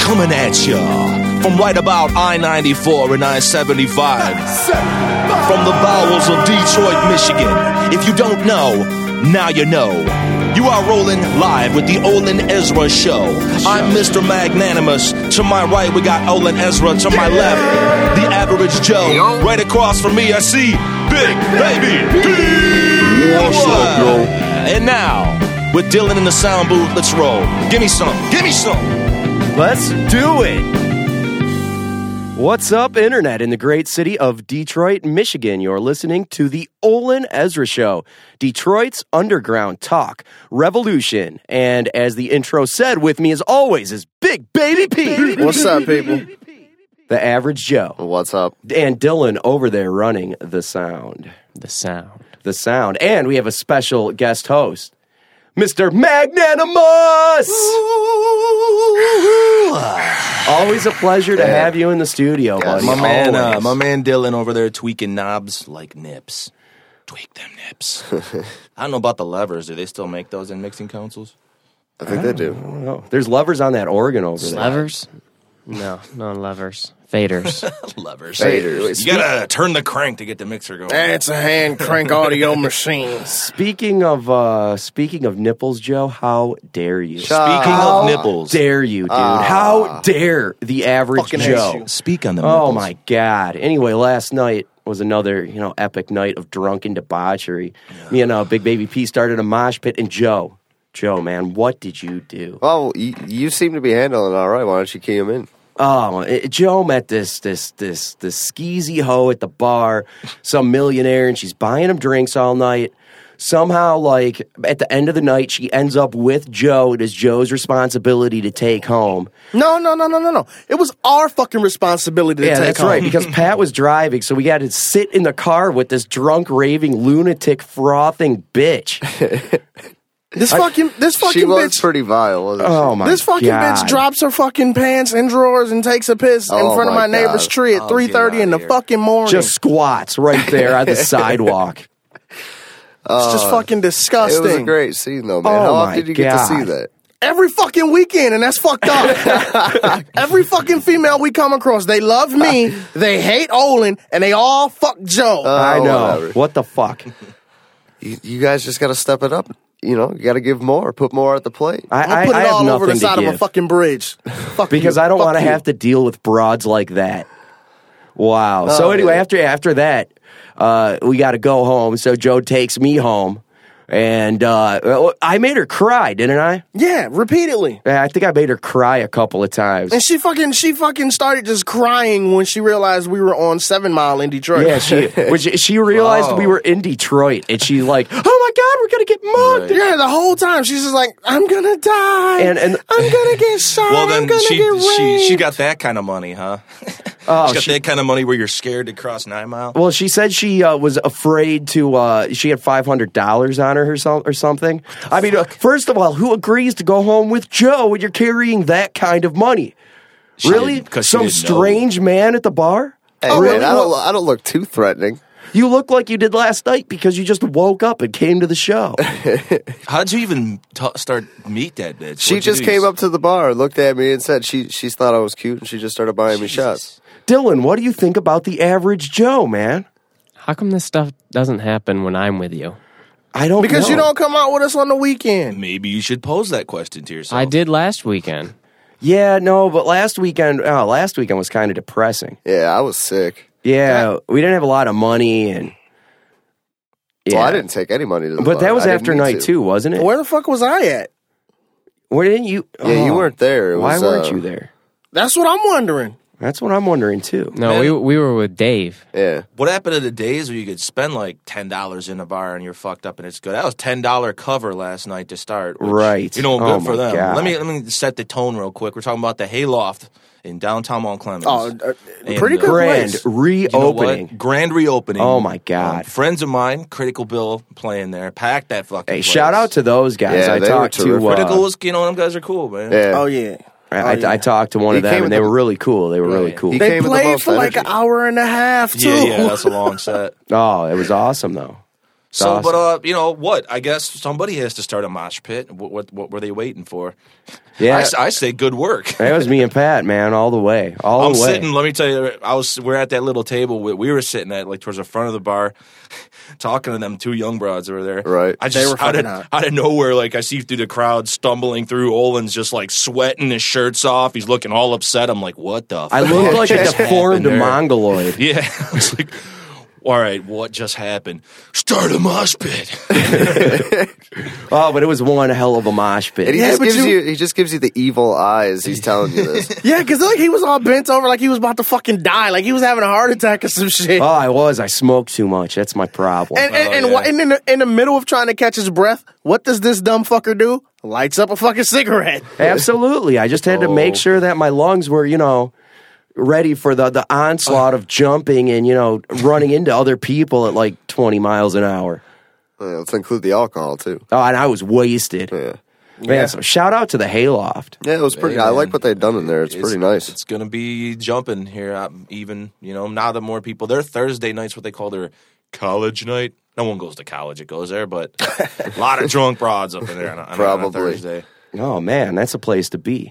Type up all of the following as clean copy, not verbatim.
coming at you from right about I-94 and I-75, from the bowels of Detroit, Michigan. If you don't know, now you know. You are rolling live with the Olin Ezra Show. I'm Mr. Magnanimous. To my right, we got Olin Ezra. To my left, the Average Joe. Right across from me, I see Big Baby D. What's up, yo? And now, with Dylan in the sound booth, let's roll. Give me some. Give me some. Let's do it. What's up, Internet, in the great city of Detroit, Michigan? You're listening to the Olin Ezra Show, Detroit's underground talk, revolution. And as the intro said, with me as always is Big Baby P. What's up, people? The Average Joe. What's up? And Dylan over there running the sound. The sound. The sound. And we have a special guest host, Mr. Magnanimous! Always a pleasure to have you in the studio, buddy. My man Dylan over there tweaking knobs like nips. Tweak them nips. I don't know about the levers. Do they still make those in mixing consoles? I think they do. I don't know. There's levers on that organ over there. Levers? No levers. Faders. Levers. Faders. You gotta turn the crank to get the mixer going. It's a hand crank audio machine. Speaking of nipples, Joe, how dare you? Speaking of nipples. Dare you, dude? How dare the Average Fucking Joe? hate you. Speak on the nipples. Oh my God! Anyway, last night was another epic night of drunken debauchery. Yeah. Me and Big Baby P started a mosh pit, and Joe, man, what did you do? Well, you seem to be handling it all right. Why don't you key him in? Joe met this skeezy hoe at the bar, some millionaire, and she's buying him drinks all night. Somehow, like, at the end of the night, she ends up with Joe. It is Joe's responsibility to take home. No. It was our fucking responsibility to take home. Yeah, that's right, because Pat was driving, so we got to sit in the car with this drunk, raving, lunatic, frothing bitch. This fucking She was bitch. pretty vile, wasn't she? Oh, my God. This fucking bitch drops her fucking pants and drawers and takes a piss in front of my my neighbor's God. tree at 3:30 in the fucking morning. Just squats right there on the sidewalk. It's just fucking It disgusting. was a great scene, though, man. Oh, How my often did you get to God. see that? Every fucking weekend, and that's fucked up. Every fucking female we come across, they love me, they hate Olin, and they all fuck Joe. I know. Whatever. What the fuck? You guys just got to step it up. You got to give more. Put more at the plate. I'll put it I have all over the nothing side to of a give. fucking bridge. Fuck Because you. I don't Fuck want to you. have to deal with broads like that. Wow. So anyway, after that, we got to go home. So Joe takes me home, and I made her cry, didn't I? Yeah, repeatedly. I think I made her cry a couple of times. And she fucking started just crying when she realized we were on 7 Mile in Detroit. Yeah, she realized we were in Detroit, and she like, oh my God, we're gonna get mugged. Right. Yeah, the whole time she's just like, I'm gonna die, And I'm gonna get shot. Well, then I'm gonna get raped. she got that kind of money, huh? Oh, she got that kind of money where you're scared to cross 9 Mile. Well, she said she was afraid to. She had $500 on her or something. I mean, first of all, who agrees to go home with Joe when you're carrying that kind of money? She Really? didn't, 'cause she Some didn't know. strange man at the bar? Hey, really? man, I don't look too threatening. You look like you did last night because you just woke up and came to the show. How'd you even meet that bitch? She just came up to the bar, looked at me, and said she thought I was cute, and she just started buying me shots. Dylan, what do you think about the Average Joe, man? How come this stuff doesn't happen when I'm with you? I don't Because know. you don't come out with us on the weekend. Maybe you should pose that question to yourself. I did last weekend. Yeah, no, but last weekend was kind of depressing. Yeah, I was sick. Yeah, we didn't have a lot of money, and yeah. Well, I didn't take any money to the bar. But that was I didn't after need night to. two, wasn't it? Where the fuck was I at? Where didn't you? Yeah, you weren't there. It Why was, weren't you there? That's what I'm wondering. That's what I'm wondering too. No, Man. we were with Dave. Yeah. What happened to the days where you could spend like $10 in a bar and you're fucked up and it's good? That was $10 cover last night to start. Which, Right. You know, Oh, good for my them. God. Let me set the tone real quick. We're talking about the Hayloft in downtown Mount Clemens. Oh, And, pretty good Grand place. You know what? reopening. Grand reopening. Oh, my God. Friends of mine, Critical Bill, playing there. Packed that fucking Hey, place. shout out to those guys. Yeah, I they were talked to terrific. Critical was, them guys are cool, man. Yeah. Oh, yeah. I talked to one He of them, came and with they the- were really cool. They were really Right. cool. He They came with the played most for like energy. an hour and a half, too. Yeah, that's a long set. Oh, it was awesome though. So, awesome. but you know what? I guess somebody has to start a mosh pit. What were they waiting for? Yeah. I say good work. That was me and Pat, man, all the way. I'm the way. sitting. Let me tell you, we're at that little table. We were sitting at like towards the front of the bar, talking to them two young broads over there. Right. I just They were fucking hot. out of nowhere, like I see through the crowd stumbling through. Olin's just like sweating, his shirt's off. He's looking all upset. I'm like, what the? I fuck looked like a just deformed happened there? mongoloid. Yeah, I was like, all right, what just happened? Start a mosh pit. Oh, but it was one hell of a mosh pit. And he, Yeah, just but gives you- he just gives you the evil eyes. He's telling you this. Yeah, because like he was all bent over like he was about to fucking die. Like he was having a heart attack or some shit. Oh, I smoked too much. That's my problem. And in the middle of trying to catch his breath, what does this dumb fucker do? Lights up a fucking cigarette. Absolutely. I just had to make sure that my lungs were, ready for the onslaught of jumping and, running into other people at like 20 miles an hour. Let's include the alcohol too. Oh, and I was wasted. Yeah, Man, so shout out to the Hayloft. yeah, it was pretty. Hey, I man. like what they've done in there. It's pretty nice. It's gonna be jumping here. Even now that more people, their Thursday night's what they call their college night. No one goes to college; it goes there, but a lot of drunk broads up in there on a Probably. Thursday. Oh, man, that's a place to be.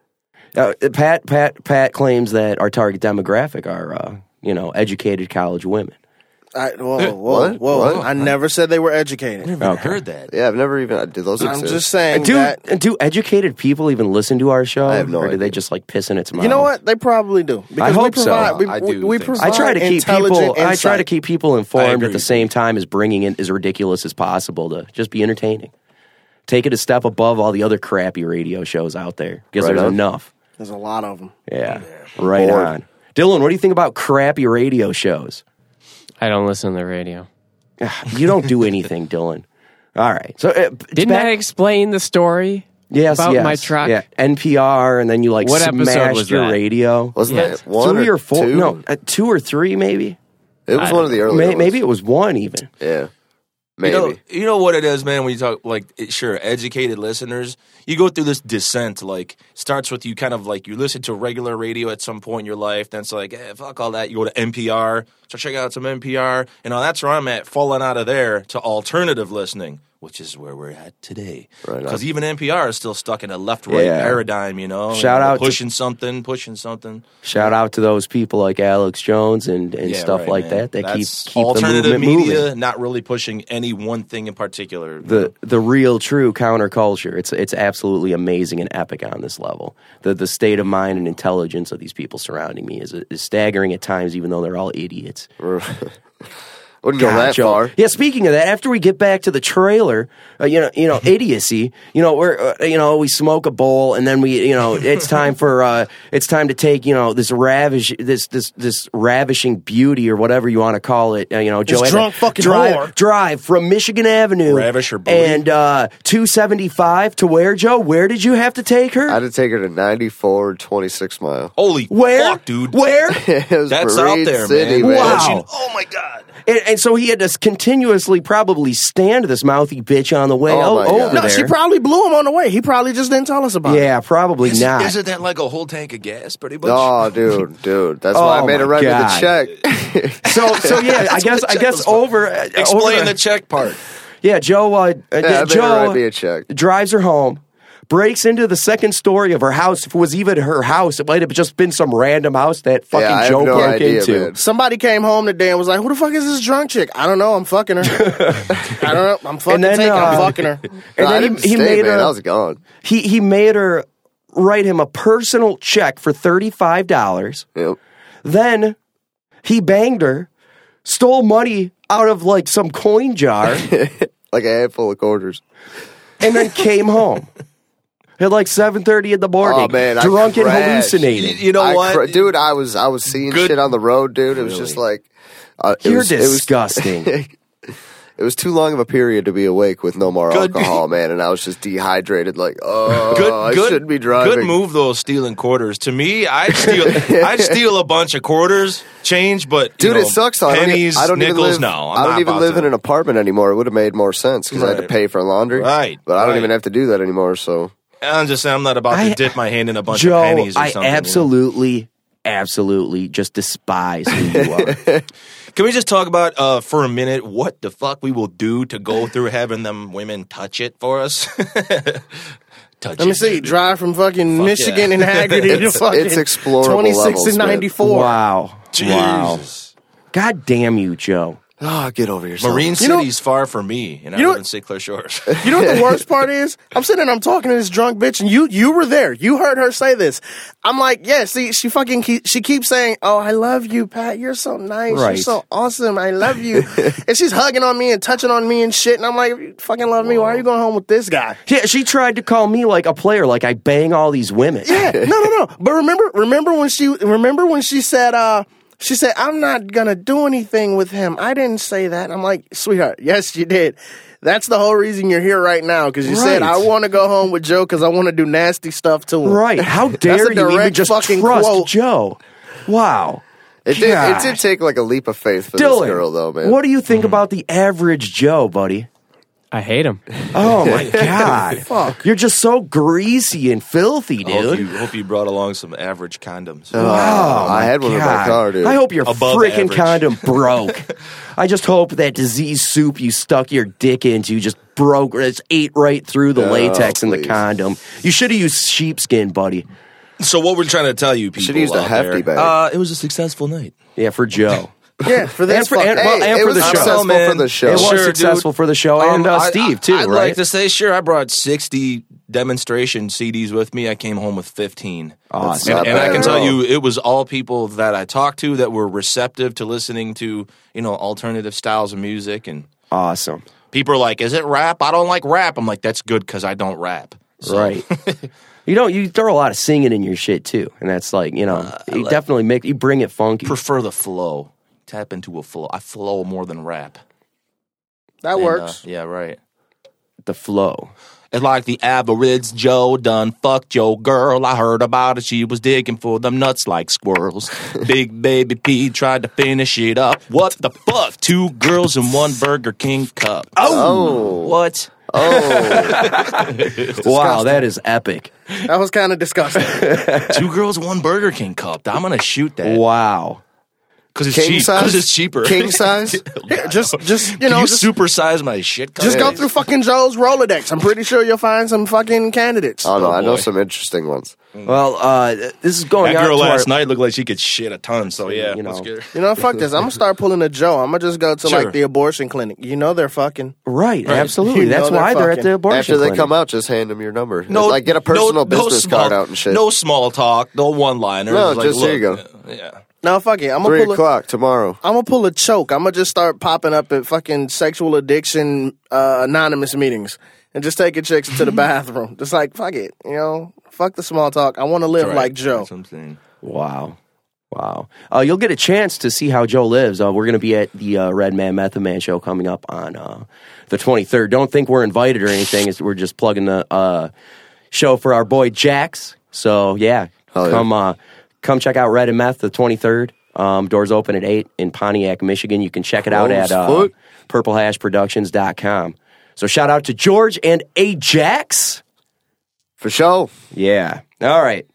Pat claims that our target demographic are, educated college women. Whoa. What? I never said they were educated. I've never heard that. Yeah, I've never even. Did those I'm exist? just saying Do that. educated people even listen to our show? I have no Or do they idea. just like piss in its mouth? You know what? They probably do. Because hope we so. provide, I do we think so. provide I try to keep intelligent people. I try insight. to keep people I informed agree. at the same time as bringing in as ridiculous as possible to just be entertaining. Take it a step above all the other crappy radio shows out there because Right there's on. enough. There's a lot of them. Yeah, right Bored. on. Dylan, what do you think about crappy radio shows? I don't listen to the radio. You don't do anything, Dylan. All right. So Didn't I explain the story? Yes, about yes. my truck? Yeah, NPR, and then you What episode smashed was your that? radio. Wasn't Yes. that one 3 or 4? two? No, 2 or 3 maybe. It was one of the earlier ones. Maybe it was 1 even. Yeah, maybe. You know what it is, man. When you talk sure, educated listeners, you go through this descent. Like starts with you kind of like you listen to regular radio at some point in your life. Then it's like, fuck all that. You go to NPR, start checking out some NPR, and that's where I'm at. Falling out of there to alternative listening, which is where we're at today. Right on. Because even NPR is still stuck in a left-right Yeah. paradigm. Shout out to- pushing something. Shout out to those people like Alex Jones and Yeah, stuff right, like man. that That's keep the alternative movement media, moving. not really pushing any one thing in particular. The real true counterculture. It's absolutely amazing and epic on this level. The state of mind and intelligence of these people surrounding me is staggering at times, even though they're all idiots. Wouldn't go that Joe. far. Yeah, speaking of that, after we get back to the trailer, idiocy. We're we smoke a bowl, and then it's time for it's time to take this ravishing beauty or whatever you want to call it. Joe had to drunk fucking whore. drive from Michigan Avenue, Ravish her booty. and 275 to where, Joe? Where did you have to take her? I had to take her to 94 26 mile. Holy Where? fuck, dude. Where? It was That's Marine out there, City, man. Wow. Oh my god. And so he had to continuously probably stand this mouthy bitch on the way Oh, my over God. there. No, she probably blew him on the way. He probably just didn't tell us about it. Yeah, probably not. Isn't that like a whole tank of gas, pretty much? Oh, dude. That's why Oh, I made her my write me the God. check. So yeah, I guess over. Explain over- the check part. Yeah, Joe. Yeah, I made her write me Joe a check. drives her home, breaks into the second story of her house. If it was even her house, it might have just been some random house that fucking Yeah, I have Joe no broke idea, into. man. Somebody came home today and was like, "Who the fuck is this drunk chick?" I don't know. I'm fucking her. I don't know. I'm fucking then, taking. I'm fucking her. And I then didn't he stay, made man. her. I was gone. He made her write him a personal check for $35. Yep. Then he banged her, stole money out of like some coin jar, Like a handful of quarters. and then came home at like 7:30 in the morning. Oh, man, I drunk and crashed. hallucinating. You know what? Dude, I was seeing Good- shit on the road, dude. It was just like You're disgusting. It was too long of a period to be awake with no more Good- alcohol, man, and I was just dehydrated. Like, I Good, shouldn't be driving. Good move, though, stealing quarters. To me, I'd steal a bunch of quarters, change, but Dude, it sucks. Though. pennies, I don't even nickels. live. No, I don't even live in an apartment anymore. It would have made more sense because I had to Right. pay for laundry. Right, but I don't right. even have to do that anymore. So I'm just saying, I'm not about to dip my hand in a bunch Joe, of pennies or I something. absolutely just despise who you are. Can we just talk about for a minute what the fuck we will do to go through having them women touch it for us? Let me see. Drive from fucking Michigan and Haggerty to fucking it's explorable 26 levels, and man. 94. Wow. Wow. God damn you, Joe. Oh, get over yourself. Marine City's far from me, and I live in St. Clair Shores. You know what the worst part is? I'm sitting and I'm talking to this drunk bitch, and you were there. You heard her say this. I'm like, yeah, see, she keeps saying, oh, I love you, Pat. You're so nice. Right. You're so awesome. I love you. And she's hugging on me and touching on me and shit. And I'm like, if you fucking love me, why are you going home with this guy? Yeah, she tried to call me like a player, like I bang all these women. Yeah, no. But remember when she said, she said, I'm not going to do anything with him. I didn't say that. I'm like, sweetheart, yes, you did. That's the whole reason you're here right now, because you said, I want to go home with Joe because I want to do nasty stuff to him. Right. How dare you even just trust quote. Joe? Wow. It did take like a leap of faith for Dylan, this girl, though, man. What do you think about the average Joe, buddy? I hate him. Oh, my God. Fuck. You're just so greasy and filthy, dude. Hope you brought along some average condoms. I had one in my car, dude. I hope your Above freaking average. condom broke. I just hope that disease soup you stuck your dick into just broke. It's ate right through the latex in the please. condom. You should have used sheepskin, buddy. So what we're trying to tell you people Should've used a out hefty there, bag. it was a successful night. Yeah, for Joe. Yeah, for this And for- fuck. and- well, Hey, it for was the show. successful Man. for the show. It was Sure, successful dude. for the show and Steve, too, I'd right? like to say, sure, I brought 60 demonstration CDs with me. I came home with 15. Awesome. Not And I bad can at tell all. you, it was all people that I talked to that were receptive to listening to, alternative styles of music. And Awesome. people are like, is it rap? I don't like rap. I'm like, that's good because I don't rap. So, Right. You throw a lot of singing in your shit, too. And that's like, you definitely you bring it funky. Prefer the flow. Tap into a flow. I flow more than rap. That And, works. yeah, right. The flow. It's like the average Joe done fucked your girl. I heard about it. She was digging for them nuts like squirrels. Big baby P tried to finish it up. What the fuck? 2 girls in 1 Burger King cup. Oh. What? Wow, that is epic. That was kind of disgusting. 2 girls in 1 Burger King cup. I'm gonna shoot that Wow. because it's King cheap. size? Because it's cheaper. King size? Yeah, just Can you supersize my shit? just go through fucking Joe's Rolodex. I'm pretty sure you'll find some fucking candidates. Oh, no, I know boy. some interesting ones. Well, this is going That out girl to last our, night looked like she could shit a ton. So yeah, You know. let's get her. You know, fuck this. I'm gonna start pulling a Joe. I'm gonna just go to Sure. like the abortion clinic. You know they're fucking. Right, absolutely. You know That's they're why they're at fucking- the abortion After they clinic. come out, just hand them your number. Like, get a personal business small- card out and shit. No small talk, no one-liners. No, like, just here you go. Yeah. No, fuck it. I'm gonna 3 pull. o'clock tomorrow. I'm gonna pull a choke. I'm gonna just start popping up at fucking sexual addiction anonymous meetings and just taking chicks to the bathroom. Just like fuck it, fuck the small talk. I want to live Right. like Joe. That's what I'm saying. Wow. You'll get a chance to see how Joe lives. We're going to be at the Red Man Method Man show coming up on the 23rd. Don't think we're invited or anything. We're just plugging the show for our boy Jax. So, yeah, Oh, yeah. come check out Red and Meth the 23rd. Doors open at 8 in Pontiac, Michigan. You can check it out at Foot. purplehashproductions.com. So shout out to George and Ajax. For sure. Yeah. All right.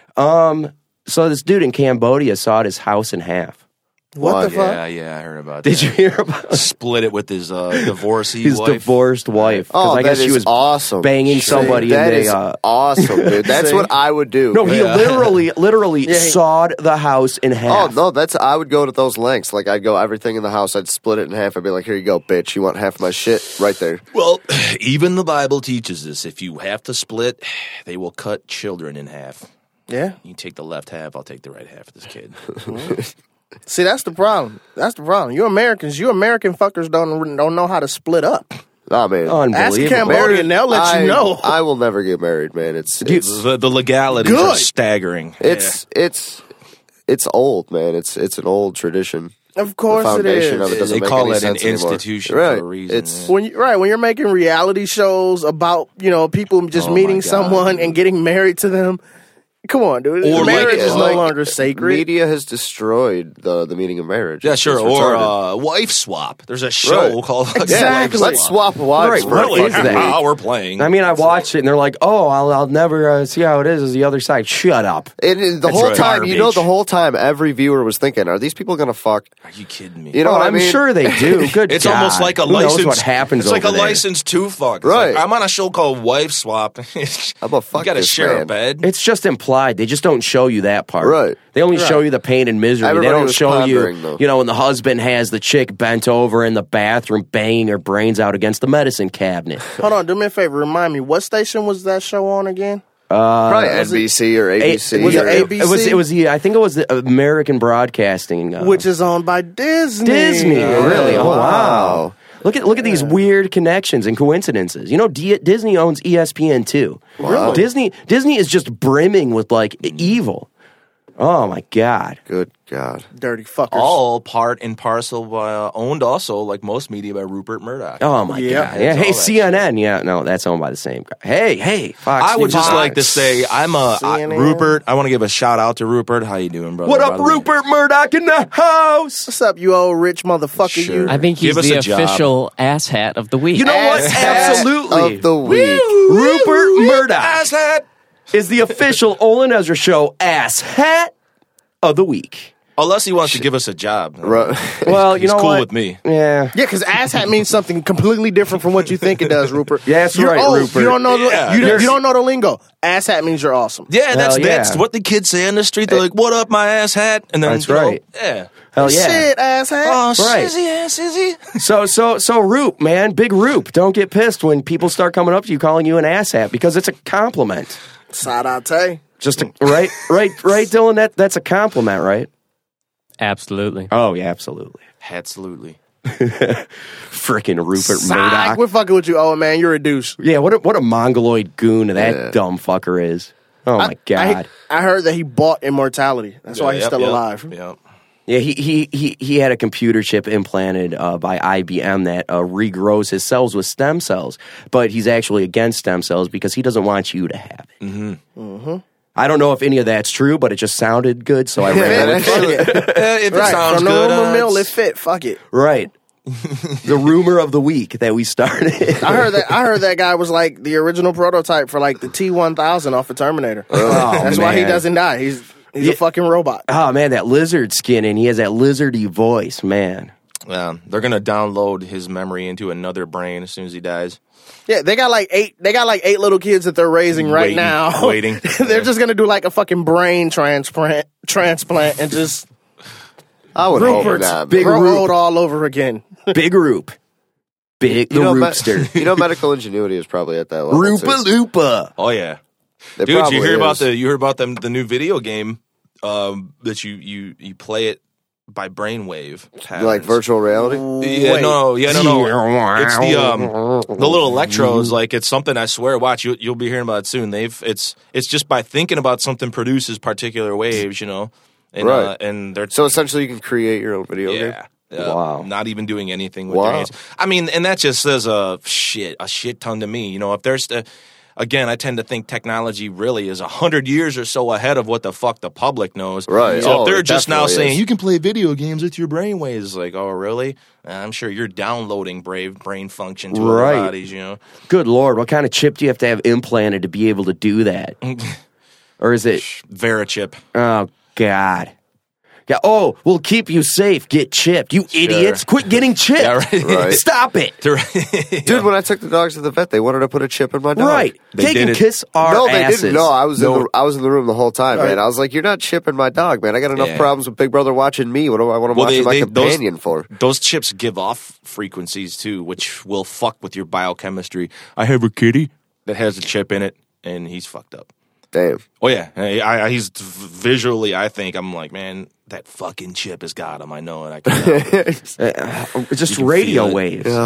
So this dude in Cambodia sawed his house in half. What the fuck? Yeah, I heard about Did that. you hear about Split it with his divorcee his wife. divorced wife? 'Cause Oh, I guess that she is was awesome. banging somebody That and is they awesome, dude. That's what I would do. No, he literally Yeah, he- sawed the house in Oh half. no, I would go to those lengths. Like I'd go everything in the house. I'd split it in half. I'd be like, "Here you go, bitch. You want half my shit right there." Well, even the Bible teaches this. If you have to split, they will cut children in half. Yeah. You take the left half, I'll take the right half of this kid. See, that's the problem. You Americans, you American fuckers don't know how to split up. Oh man, Ask Unbelievable. Cambodia and they'll let you know. I will never get married, man. It's The legalities are Good. staggering. it's old, man. It's an old tradition. Of course The it foundation is. of it doesn't They make call any it an sense anymore. institution Right. for a reason. It's yeah. When you're making reality shows about, people just Oh, meeting my God. someone and getting married to them, Come on, dude. Or marriage like- is no like, longer sacred. Media has destroyed the meaning of marriage. Yeah, It's sure. retarded. Or wife swap. There's a show Right. called like, Exactly. Wife Let's swap wives. Right, for a what is fucking that? week. We're playing. I mean, I watched it and they're like, "Oh, I'll never see how it is the other side." Shut up. And the That's whole right. time, you know, Garbage. the whole time, every viewer was thinking, "Are these people gonna fuck?" Are you kidding me? You know Oh, what I I'm mean? sure they do. Good. It's God. almost like a Who license. knows what happens It's like over a there. license to fuck. It's Right. like, I'm on a show called Wife Swap. I'm a fuck You got to this share a man. bed. It's just implied. They just don't show you that part. Right. They only show you the pain and misery. Everybody they don't was show pondering, you, though. you know, when the husband has the chick bent over in the bathroom banging her brains out against the medicine cabinet. Hold on, do me a favor. Remind me, what station was that show on again? Probably was it- NBC or ABC. was it or- ABC? It was I think it was the American Broadcasting. Which is owned by Disney. Disney, really? Oh, wow. Wow. Look at these weird connections and coincidences. You know, Disney owns ESPN too. Wow. Disney is just brimming with like evil. Oh my God. Good God. Dirty fuckers. All part and parcel owned also, like most media, by Rupert Murdoch. Oh my Yeah. God. Yeah. It's Hey, all that CNN. Yeah, no, that's owned by the same guy. Hey, Fox. I would just News. like to say, CNN. Rupert. I want to give a shout out to Rupert. How you doing, brother? What up, By the way. Rupert Murdoch in the house? What's up, you old rich motherfucker? Sure. You. I think he's Give us the a job. official ass hat of the week. You know what? Absolutely. Of the week. Rupert Murdoch Ass hat. is the official Olin Ezra Show ass hat of the week. Unless he wants to give us a job. Right. Well, you He's know cool what? with me. Yeah. Yeah, because asshat means something completely different from what you think it does, Rupert. Yeah, that's You're right, old. Rupert. You don't know. Yeah. You don't know the lingo. Asshat means you're awesome. Yeah, that's Hell yeah. that's what the kids say on the street. They're like, "What up, my ass hat?" And then That's you know, right. yeah. Hell yeah. Shit, asshat. Oh, Right. sizzy ass, sizzy. So Roop, man, big Roop. Don't get pissed when people start coming up to you calling you an asshat because it's a compliment. Sadate. Just a, right, Dylan. That's a compliment, right? Absolutely. Oh yeah, absolutely. Absolutely. Frickin' Rupert Psych, Murdoch. we're fucking with you, old man. You're a douche. Yeah, what a mongoloid goon that Yeah. dumb fucker is. Oh my God. I heard that he bought immortality. That's why he's Yep, still yep, alive. Yep. Yeah, he had a computer chip implanted by IBM that regrows his cells with stem cells, but he's actually against stem cells because he doesn't want you to have it. Mm-hmm. I don't know if any of that's true, but it just sounded good, so I ran with it. If it Right, sounds from the good, rumor mill, it it's- fit. Fuck it. Right. The rumor of the week that we started. I heard that guy was like the original prototype for like the T-1000 off of Terminator. That's why he man. doesn't die. He's a fucking robot. Oh man, that lizard skin, and he has that lizardy voice, man. Yeah, they're gonna download his memory into another brain as soon as he dies. Yeah, they got like eight little kids that they're raising right Waiting, now. waiting. They're just gonna do like a fucking brain transplant and just I would hope Rupert's not. big man. grow old all over again. Big Roop. The You know, Roopster. you know, medical ingenuity is probably at that level. Roopa too. Loopa. Oh yeah, It dude. probably You hear about is. you heard about the new video game that you play it by brainwave patterns. like virtual reality. Yeah, Wait. no. It's the little electrodes. Like it's something. I swear. Watch, you'll be hearing about it soon. It's just by thinking about something produces particular waves. You know, and Right. and they're So essentially, you can create your own video game. yeah. Wow. Not even doing anything with Wow. their hands. I mean, and that just says a shit ton to me. You know, if there's again, I tend to think technology really is 100 years or so ahead of what the fuck the public knows. Right. So Oh, if they're it just now definitely saying is. you can play video games with your brainwaves, it's like, oh really? I'm sure you're downloading brain function to Right. other bodies. You know, Good Lord, what kind of chip do you have to have implanted to be able to do that? Or is it, Verichip. oh, God. Yeah, oh, we'll keep you safe. Get chipped. You idiots. Quit getting chipped. Yeah, right. Right. Stop it. Dude, when I took the dogs to the vet, they wanted to put a chip in my dog. Right. They They can did it. kiss our No, they asses. didn't. No, I was No. I was in the room the whole time, man. I was like, "You're not chipping my dog, man. I got enough Yeah. problems with Big Brother watching me. What do I want to Well, watch my those- companion for?" Those chips give off frequencies too, which will fuck with your biochemistry. I have a kitty that has a chip in it, and he's fucked up. Damn. Oh yeah, he's visually. I think I'm like, man, that fucking chip has got him. I know it. I can. Just You can radio feel it. waves.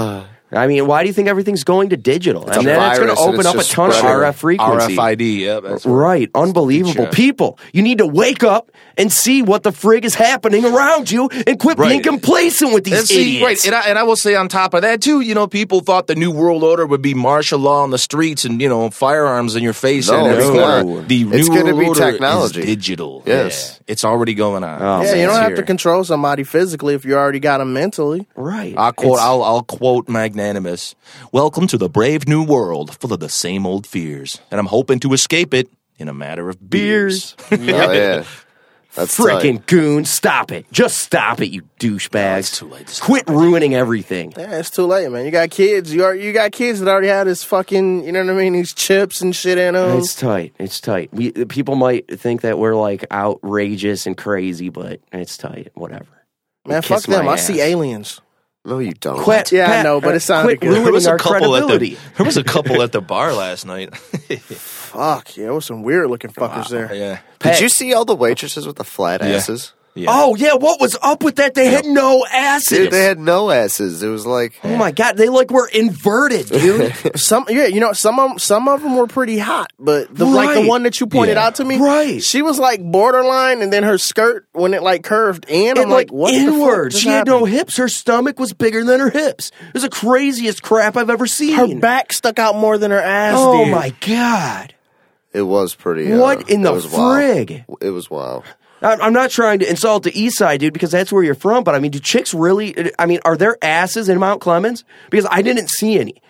I mean, why do you think everything's going to digital? It's a and then it's going to virus and open it's up a just ton of spreading. RF frequency. RFID, yep. That's Right, unbelievable. Check. People, you need to wake up and see what the frig is happening around you and quit being Right. complacent with these And see, idiots. right, and I will say on top of that too, people thought the new world order would be martial law on the streets and firearms in your face. No, and it's everything. not. The It's new gonna world be order technology. is digital. Yes. Yeah, it's already going on. Oh, Yeah, you It's don't have to here. control somebody physically if you already got them mentally. Right. I'll quote Magnanimous. Welcome to the brave new world, full of the same old fears, and I'm hoping to escape it in a matter of beers. Oh, yeah. That's Freaking tight. goon, stop it. Just stop it, you douchebags. it's too late to stop Quit ruining everything. Yeah, it's too late, man. You got kids. You got kids that already had this fucking, you know what I mean? These chips and shit in them. It's tight. It's tight. People might think that we're like outrageous and crazy, but it's tight. Whatever. Man, Kiss fuck them. my I see ass. aliens. No, you don't. Quit. Yeah, I know, but it sounded quit good. ruining our credibility. There was a couple at the bar last night. Fuck, yeah, there was some weird looking fuckers there. Yeah. Did you see all the waitresses with the flat Yeah. asses? Yeah. Oh yeah, what was up with that? They had no asses. Dude, they had no asses. It was like, Oh my god, they like were inverted, dude. Some of them were pretty hot, but the Right. one that you pointed Yeah. out to me, Right. She was like borderline, and then her skirt when it like curved in, I'm And like what inward. the fuck just She had no happened? hips. Her stomach was bigger than her hips. It was the craziest crap I've ever seen. Her back stuck out more than her ass. Oh did. my god. it was pretty. What in the it was wild. frig? It was wild. I'm not trying to insult the East Side, dude, because that's where you're from. But I mean, do chicks really? I mean, are there asses in Mount Clemens? Because I didn't see any.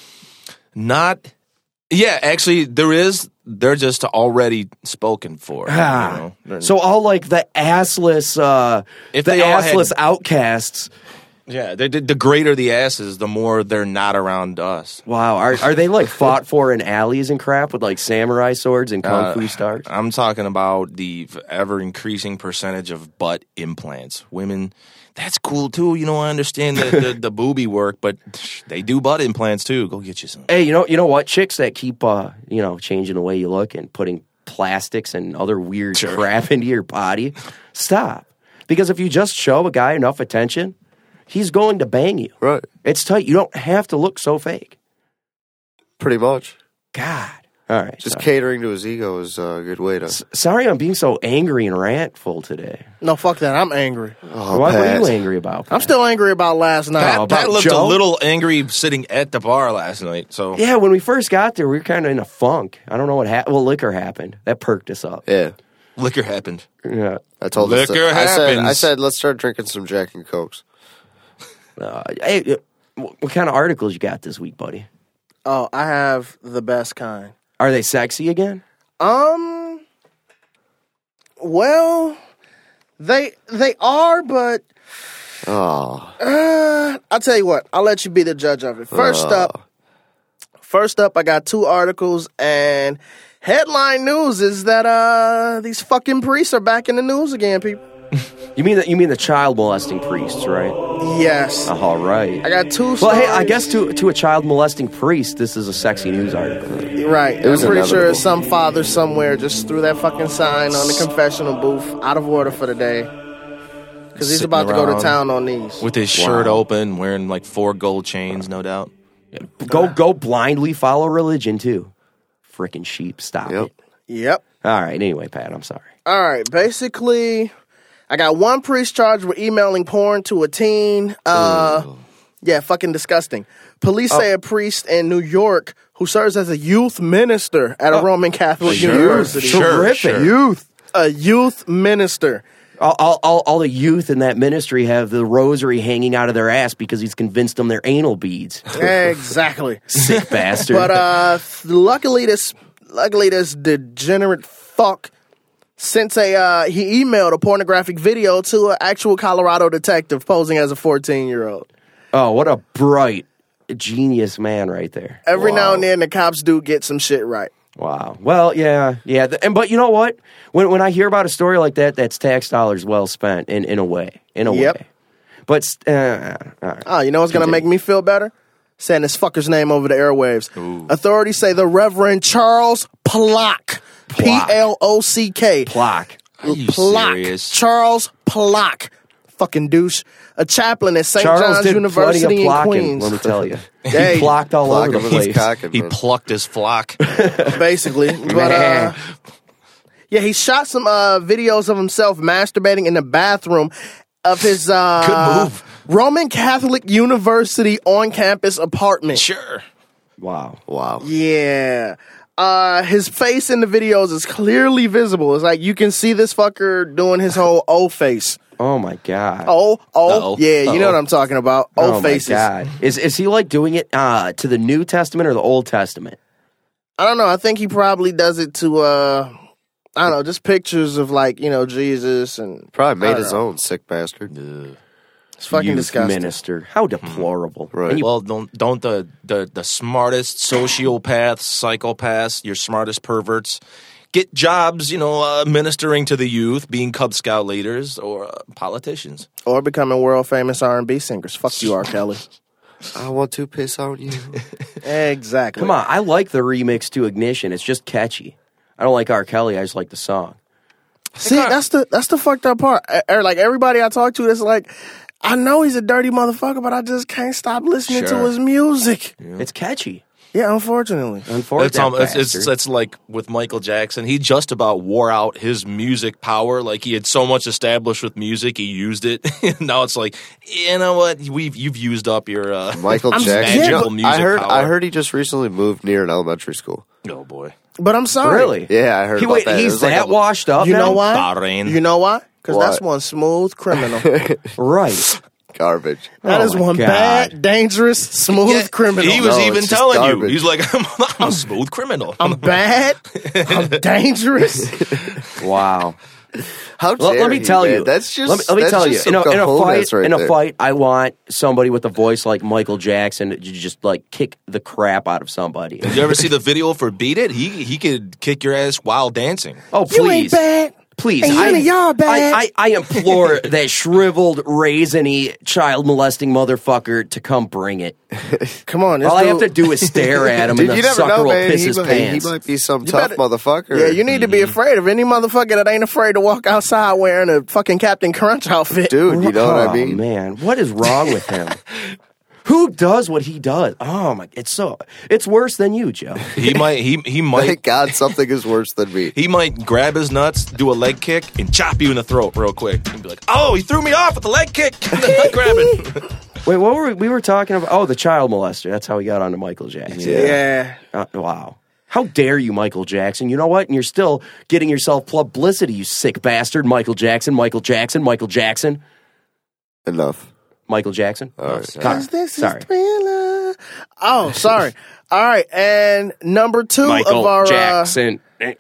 Not. Yeah, actually, there is. They're just already spoken for. They're- So all like the assless, If the they all had- assless outcasts. yeah, the greater the asses, the more they're not around us. Wow, are they like fought for in alleys and crap with like samurai swords and kung fu stars? I'm talking about the ever increasing percentage of butt implants. Women, that's cool too. I understand the booby work, but they do butt implants too. Go get you some. Hey, you know what? Chicks that keep changing the way you look and putting plastics and other weird crap into your body, stop. Because if you just show a guy enough attention, he's going to bang you. Right. It's tight. You don't have to look so fake. Pretty much. God. All right. Just sorry. catering to his ego is a good way to. Sorry I'm being so angry and rantful today. No, fuck that. I'm angry. Oh, What are Pat. you angry about? I'm still angry about last night. Pat, about Pat looked Joe? a little angry sitting at the bar last night. So Yeah, when we first got there, we were kind of in a funk. I don't know what happened. Well, liquor happened. That perked us up. Yeah. liquor happened. Yeah. I told us. Liquor I happens. said, let's start drinking some Jack and Cokes. Hey, what kind of articles you got this week, buddy? Oh, I have the best kind. Are they sexy again? Well, they are, but Oh, I'll tell you what. I'll let you be the judge of it. First up, I got 2 articles, and headline news is that these fucking priests are back in the news again, people. You mean the child molesting priests, right? Yes, All right. I got 2 Well, stories. hey, I guess to a child molesting priest, this is a sexy news article. Right. was I'm pretty sure inevitable. some father somewhere just threw that fucking sign on the confessional booth out of order for the day. Because he's Sitting about to go to around town on these. with his shirt open, wearing like 4 gold chains, no doubt. Go blindly follow religion too. Frickin' sheep, stop Yep. it. Yep. All right. Anyway, Pat, I'm sorry. All right. Basically, I got 1 priest charged with emailing porn to a teen. Yeah, fucking disgusting. Police say a priest in New York who serves as a youth minister at a Roman Catholic university. Terrific. Youth. A youth minister. All the youth in that ministry have the rosary hanging out of their ass because he's convinced them they're anal beads. Exactly. Sick bastard. But luckily this degenerate fuck sent he emailed a pornographic video to an actual Colorado detective posing as a 14-year-old. Oh, what a bright, genius man right there. Every now and then the cops do get some shit right. Wow. Well, yeah. But you know what? When I hear about a story like that, that's tax dollars well spent in a way. Yep. Way. But all right. Oh, you know what's going to make me feel better? Saying this fucker's name over the airwaves. Authorities say the Reverend Charles Plock. P-L-O-C-K. Plock. Are you Plock. serious? Charles Plock. fucking douche. A chaplain at St. Charles John's did University plenty of in plocking, Queens. let me tell you. Hey, He plocked all over the Flocking with his place. cocking, He man. plucked his flock. Basically. But, yeah, he shot some videos of himself masturbating in the bathroom of his Good move. Roman Catholic University on-campus apartment. Sure. Wow. Wow. Yeah. His face in the videos is clearly visible. It's like you can see this fucker doing his whole O face. Oh my God. Uh-oh. Yeah, you know what I'm talking about. O Oh faces. my God. Is he like doing it to the New Testament or the Old Testament? I don't know. I think he probably does it to I don't know, just pictures of like, Jesus and Probably I made don't his know. own, sick bastard. It's fucking Youth disgusting. minister. How deplorable. Right. And you- Well, don't the smartest sociopaths, psychopaths, your smartest perverts get jobs, ministering to the youth, being Cub Scout leaders or politicians. Or becoming world famous R&B singers. Fuck you, R. Kelly. I want to piss on you. Exactly. Come on, I like the remix to Ignition. It's just catchy. I don't like R. Kelly. I just like the song. See, that's the fucked up part. Like everybody I talk to, that's like, I know he's a dirty motherfucker, but I just can't stop listening to Sure. his music. It's catchy. Yeah, unfortunately. Unfortunately, It's like with Michael Jackson. He just about wore out his music power. Like he had so much established with music, he used it. Now it's like, you know what? You've used up your Michael Jackson. magical Yeah, music I power. heard he just recently moved near an elementary school. Oh boy, But I'm sorry. Really? Yeah, I heard about that. It He's was like that a- washed up You now? know why? Bahrain. You know why? Because What? that's one smooth criminal. Right. Garbage. That Oh is my one God. bad, dangerous, smooth criminal. He was No, even it's just telling you. garbage. He's like, I'm a smooth criminal. I'm bad. I'm dangerous. Wow. How dare Let me he, tell man? you. That's just. Let me that's tell you. just In some a cojones fight, right in a there. fight, I want somebody with a voice like Michael Jackson to just like kick the crap out of somebody. Did you ever see the video for "Beat It"? He could kick your ass while dancing. Oh, You ain't please. bad. Please, And you and y'all bad. I implore that shriveled, raisiny, child molesting motherfucker to come bring it. Come on. This All I have to dude- do is stare at him, Dude, and you the never sucker know, will man. piss He his might, pants. he might be some tough better- motherfucker. Yeah, you need to be afraid of any motherfucker that ain't afraid to walk outside wearing a fucking Captain Crunch outfit. Dude, you know what I Oh, mean? man, what is wrong with him? Who does what he does? Oh my! It's worse than you, Joe. He might Thank God something is worse than me. he might grab his nuts, do a leg kick, and chop you in the throat real quick, and be like, "Oh, he threw me off with the leg kick, the nut grabbing." Wait, what were we were talking about? Oh, the child molester. That's how we got onto Michael Jackson. Yeah. Wow. How dare you, Michael Jackson? You know what? And you're still getting yourself publicity, you sick bastard. Michael Jackson, Michael Jackson, Michael Jackson, Enough. Michael Jackson. All right. Cause this Sorry. is Thriller. Oh, sorry. All right, and number 2 Michael of our Jackson.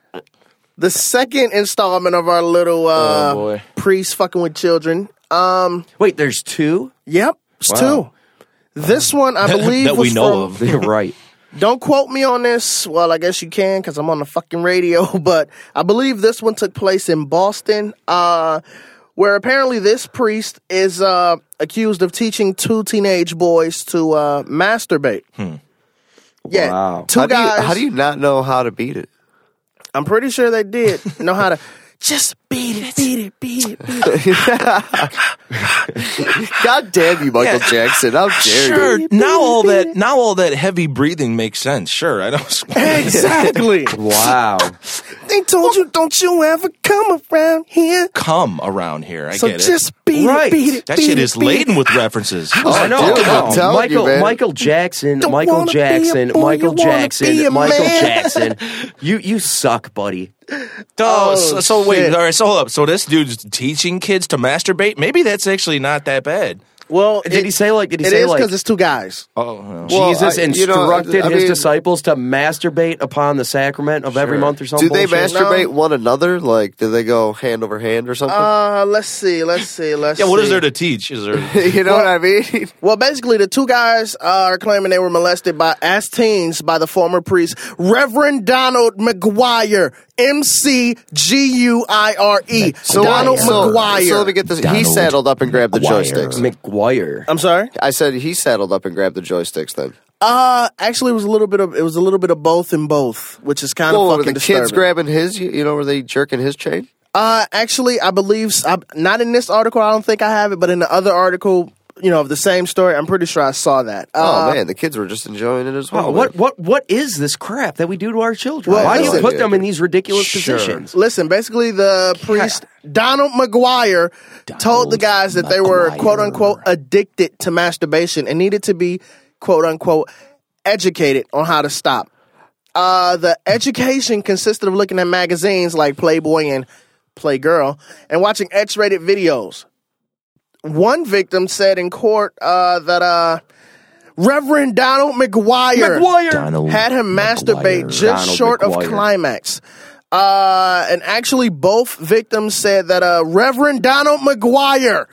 the second installment of our little Oh, boy. priest fucking with children. Wait, there's two? Yep, it's Wow. 2. This one I believe that was we know from, of. You're right. Don't quote me on this. Well, I guess you can because I'm on the fucking radio. But I believe this one took place in Boston, where apparently this priest is accused of teaching 2 teenage boys to masturbate. Yeah, Wow. 2 guys. How do you not know how to beat it? I'm pretty sure they did know how to just beat it, beat it, beat it, beat it. God damn you, Michael Jackson! How dare Sure. you? Now all that heavy breathing makes sense. Sure, I know. Exactly. Wow. They told you, don't you ever come around here. Come around here. I So get it. just beat Right. it, beat it. That beat shit it, is beat laden it. with references. I know. Dude, I know. I'm telling you, man. Michael Jackson, Don't Michael wanna be a Jackson, boy, Michael you wanna Jackson, be a Michael man. Jackson. You suck, buddy. So wait, shit. all right, so hold up. So this dude's teaching kids to masturbate? Maybe that's actually not that bad. Well, Did he say it is like because it's 2 guys. Oh, no. Well, Jesus instructed his mean, disciples to masturbate upon the sacrament of every month or something? Do they bullshit? masturbate one another? Like, do they go hand over hand or something? Let's see. Yeah, what is there to teach? Is there? you know what I mean? Well, basically, the 2 guys are claiming they were molested as teens by the former priest, Reverend Donald McGuire, McGuire. Donald McGuire. So let me get this. He Donald saddled up and grabbed the joysticks. McGuire. I'm sorry. I said he saddled up and grabbed the joysticks. Then, Actually, it was a little bit of both and both, which is kind of were fucking the disturbing. kids grabbing his? You know, were they jerking his chain? Actually, I believe not in this article. I don't think I have it, but in the other article, of the same story, I'm pretty sure I saw that. Oh man, the kids were just enjoying it as well. What is this crap that we do to our children? Well, Why do you listen, put them in these ridiculous positions? Listen, basically, the priest Donald McGuire told the guys that they were quote unquote addicted to masturbation and needed to be quote unquote educated on how to stop. The education consisted of looking at magazines like Playboy and Playgirl and watching X-rated videos. One victim said in court that Reverend Donald McGuire had him masturbate just short of climax. And actually, both victims said that Reverend Donald McGuire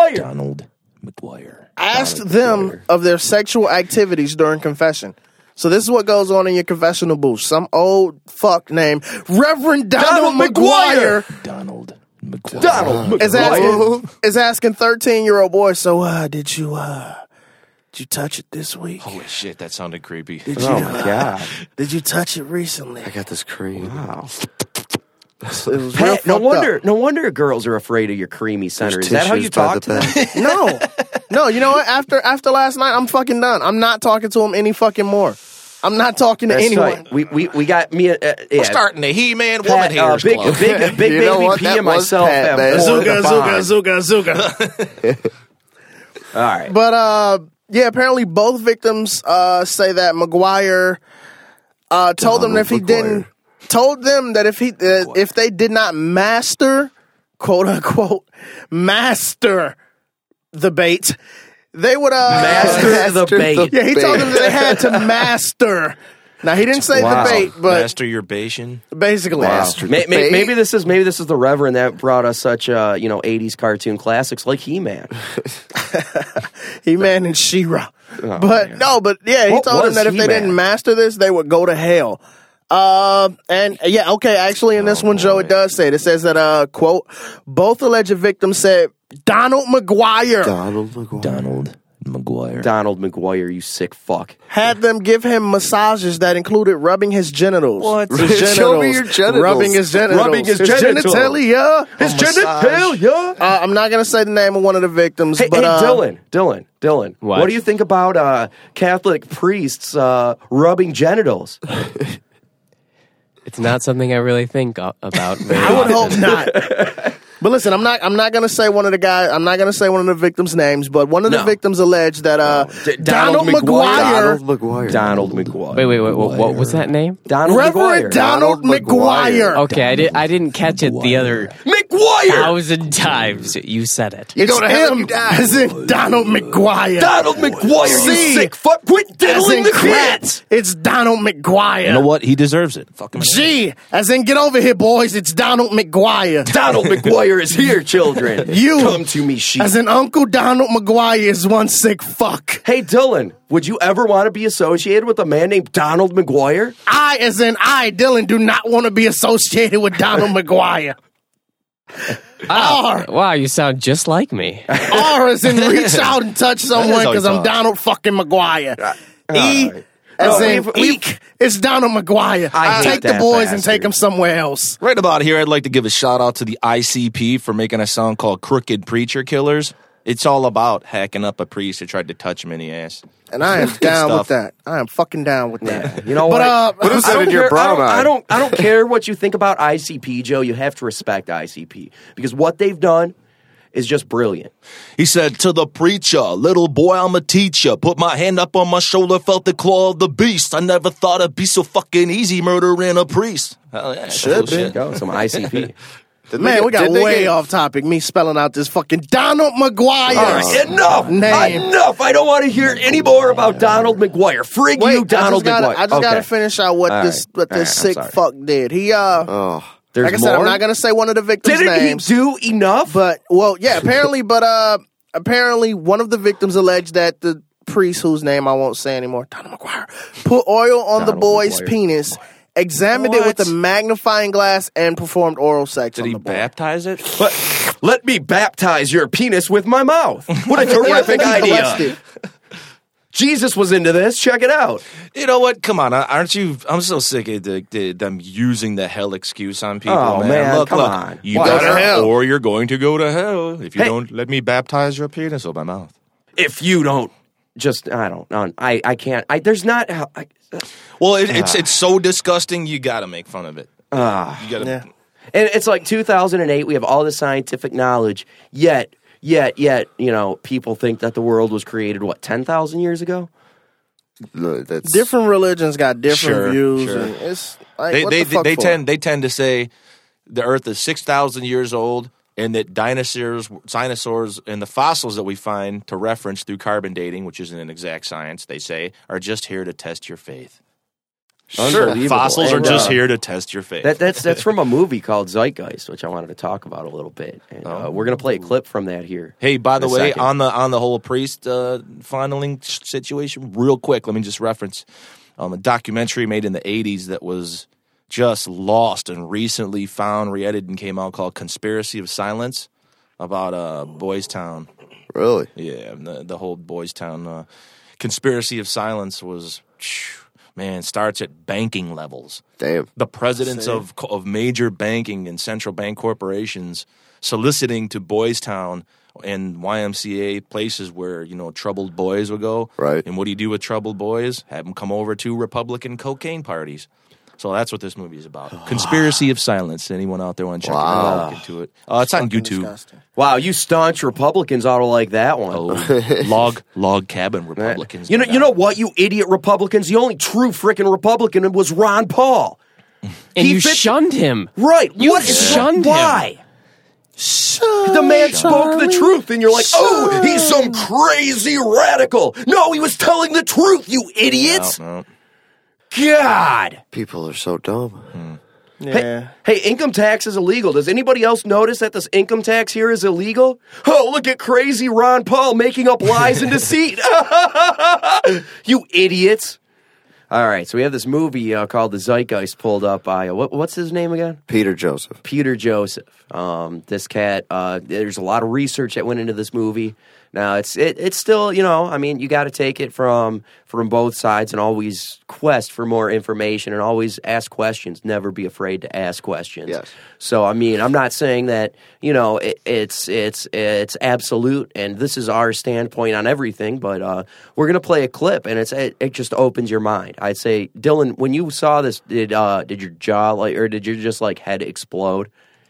asked them of their sexual activities during confession. So this is what goes on in your confessional booth. Some old fuck named Reverend Donald McGuire is asking 13-year-old boys, so did you touch it this week? Holy shit, that sounded creepy. My God. Did you touch it recently? I got this cream. Wow. It was Hey, real no wonder girls are afraid of your creamy center. Is that how you Tissues by talk to them? No, you know what? After last night, I'm fucking done. I'm not talking to him any fucking more. I'm not talking to That's anyone. right. We got me. We're starting the He-Man Pat, Woman Haters big Club. baby P and myself have Zuka. All right. But apparently both victims say that McGuire told them that if they did not master, quote unquote, master the bait, they would master the bait. Yeah, he told them that they had to master. Now he didn't say the bait, but master your Bastion. Basically, Maybe this is the Reverend that brought us such 80s cartoon classics like He-Man. He-Man and She-Ra. He told them What that if they He-Man? didn't master this, they would go to hell. Actually in this one, Joe, it does say it. It says that, quote, both alleged victims said Donald McGuire Donald McGuire, you sick fuck. had them give him massages that included rubbing his genitals. What? His genitals. Show me your genitals. Rubbing his genitals. Rubbing his genitals. genitalia. His genitalia. I'm not going to say the name of one of the victims, Hey, but Dylan. What do you think about Catholic priests rubbing genitals? It's not something I really think about. Very I would often. hope not. But listen, I'm not gonna say one of the guys. I'm not gonna say one of the victims' names. But one of the victims alleged that Donald McGuire. Wait. What was that name? Donald Reverend McGuire. Donald McGuire. Okay, I didn't catch it the other McGuire. 1,000 times you said it. It's him, as in Donald McGuire. Donald McGuire, you C, sick fuck. Quit as diddling in the crap. kids. It's Donald McGuire. You know what? He deserves it. Fuck him. G, as in get over here, boys. It's Donald McGuire. Donald McGuire is here, children. You, come to me, sheep. as in Uncle Donald McGuire is one sick fuck. Hey, Dylan, would you ever want to be associated with a man named Donald McGuire? I, as in I, Dylan, do not want to be associated with Donald McGuire. R. Wow, you sound just like me. R as in reach out and touch someone how he because I'm talks. Donald fucking McGuire. E right. as No, in eek, it's Donald McGuire. I hate Take the that boys and bastard. take them somewhere else. Right about here, I'd like to give a shout out to the ICP for making a song called Crooked Preacher Killers. It's all about hacking up a priest who tried to touch him in the ass. And I am down with stuff. that. I am fucking down with that. You know But, what? is that I don't in your care- brown eye? I don't care what you think about ICP, Joe. You have to respect ICP because what they've done is just brilliant. He said to the preacher, little boy, I'm a teacher. Put my hand up on my shoulder, felt the claw of the beast. I never thought it'd be so fucking easy murdering a priest. Hell yeah. Should Cool be. shit. Go some ICP. Man, we got way off topic. Me spelling out this fucking Donald McGuire. All right, enough. Name. Enough. I don't want to hear any more about Donald McGuire. Frig Wait, you, Donald McGuire. I just gotta Okay. finish out what All this right. this All right, sick I'm fuck did. He There's like I said, I'm more? not gonna say one of the victims' Didn't names. he do enough? But apparently one of the victims alleged that the priest, whose name I won't say anymore, Donald McGuire, put oil on the Donald boy's McGuire. penis, examined it with a magnifying glass, and performed oral sex Did on he the boy. baptize it? But let me baptize your penis with my mouth. What a Yeah, I terrific think he idea. blessed it. Jesus was into this. Check it out. You know what? Come on, aren't you? I'm so sick of them using the hell excuse on people. Oh, man, look, come on. You Why? go Go to hell. or you're going to go to hell if you Hey. don't let me baptize your penis or my mouth. If you don't just, I don't know. I can't. There's not. Well, it's so disgusting. You got to make fun of it. You got to. Yeah. And it's like 2008. We have all the scientific knowledge. Yet, people think that the world was created, 10,000 years ago? No, that's Different religions got different Sure, views. sure. And it's like, what They the fuck for? tend to say the Earth is 6,000 years old, and that dinosaurs, and the fossils that we find to reference through carbon dating, which isn't an exact science, they say, are just here to test your faith. Unbelievable. Fossils are And, just here to test your faith. That's from a movie called Zeitgeist, which I wanted to talk about a little bit. And, we're going to play a clip from that here. Hey, by the in a way, second. on the whole priest funneling situation, real quick, let me just reference a documentary made in the 80s that was just lost and recently found, re-edited, and came out called Conspiracy of Silence about Boys Town. really. Yeah, the whole Boys Town Conspiracy of Silence was, man, starts at banking levels. Damn. The presidents of major banking and central bank corporations soliciting to Boys Town and YMCA places where, troubled boys would go. Right. And what do you do with troubled boys? Have them come over to Republican cocaine parties. So that's what this movie is about. Conspiracy of Silence. Anyone out there want to check it out? Look into it. It's on YouTube. Disgusting. Wow, you staunch Republicans ought to like that one. Oh, log cabin Republicans. You know what, you idiot Republicans? The only true freaking Republican was Ron Paul. And you fit- shunned him. Right. You what is shunned him. Why? The man spoke the truth, and you're like, oh, he's some crazy radical. No, he was telling the truth, you idiots. No. God. People are so dumb. Yeah. Hey, income tax is illegal. Does anybody else notice that this income tax here is illegal? Oh, look at crazy Ron Paul making up lies and deceit. You idiots. All right, so we have this movie called The Zeitgeist pulled up by, what's his name again? Peter Joseph. Peter Joseph. This cat, there's a lot of research that went into this movie. Now, it's still, you got to take it from both sides and always quest for more information and always ask questions. Never be afraid to ask questions. Yes. So, I'm not saying that, it's absolute and this is our standpoint on everything, but we're going to play a clip and it just opens your mind. I'd say, Dylan, when you saw this, did your jaw, or did your just, head explode?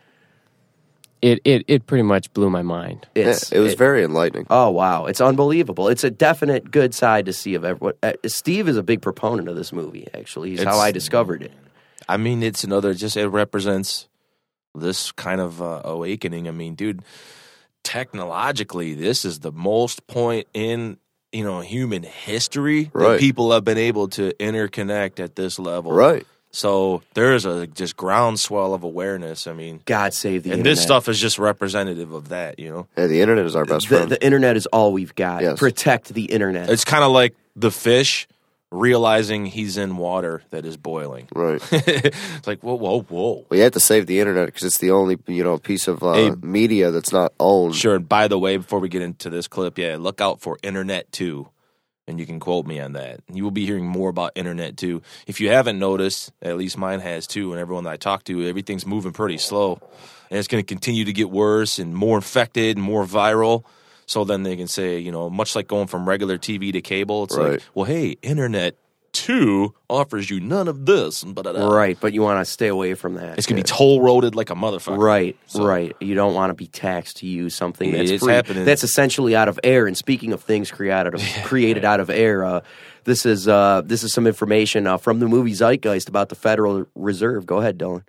It pretty much blew my mind. It was very enlightening. Oh, wow. It's unbelievable. It's a definite good side to see of everyone. Steve is a big proponent of this movie, actually. He's how I discovered it. I mean, it's it represents this kind of awakening. I mean, dude, technologically, this is the most point in, human history that Right. people have been able to interconnect at this level. Right. So there's a just groundswell of awareness. I mean, God save the and internet. this stuff is just representative of that, Yeah, the internet is our best The, friend. the internet is all we've got. Yes. Protect the internet. It's kind of like the fish realizing he's in water that is boiling. Right. It's like, whoa. Well, you have to save the internet because it's the only, piece of media that's not owned. Sure. And by the way, before we get into this clip, look out for Internet 2. And you can quote me on that. You will be hearing more about Internet 2. If you haven't noticed, at least mine has too, and everyone that I talk to, everything's moving pretty slow. And it's going to continue to get worse and more infected and more viral. So then they can say, much like going from regular TV to cable, it's Right. like, well, hey, Internet 2 offers you none of this. Right, but you want to stay away from that. It's going to be toll-roaded like a motherfucker. Right, So- right. You don't want to be taxed to use something that's It's free. happening. That's essentially out of air. And speaking of things created out of air, this is some information from the movie Zeitgeist about the Federal Reserve. Go ahead, Dylan.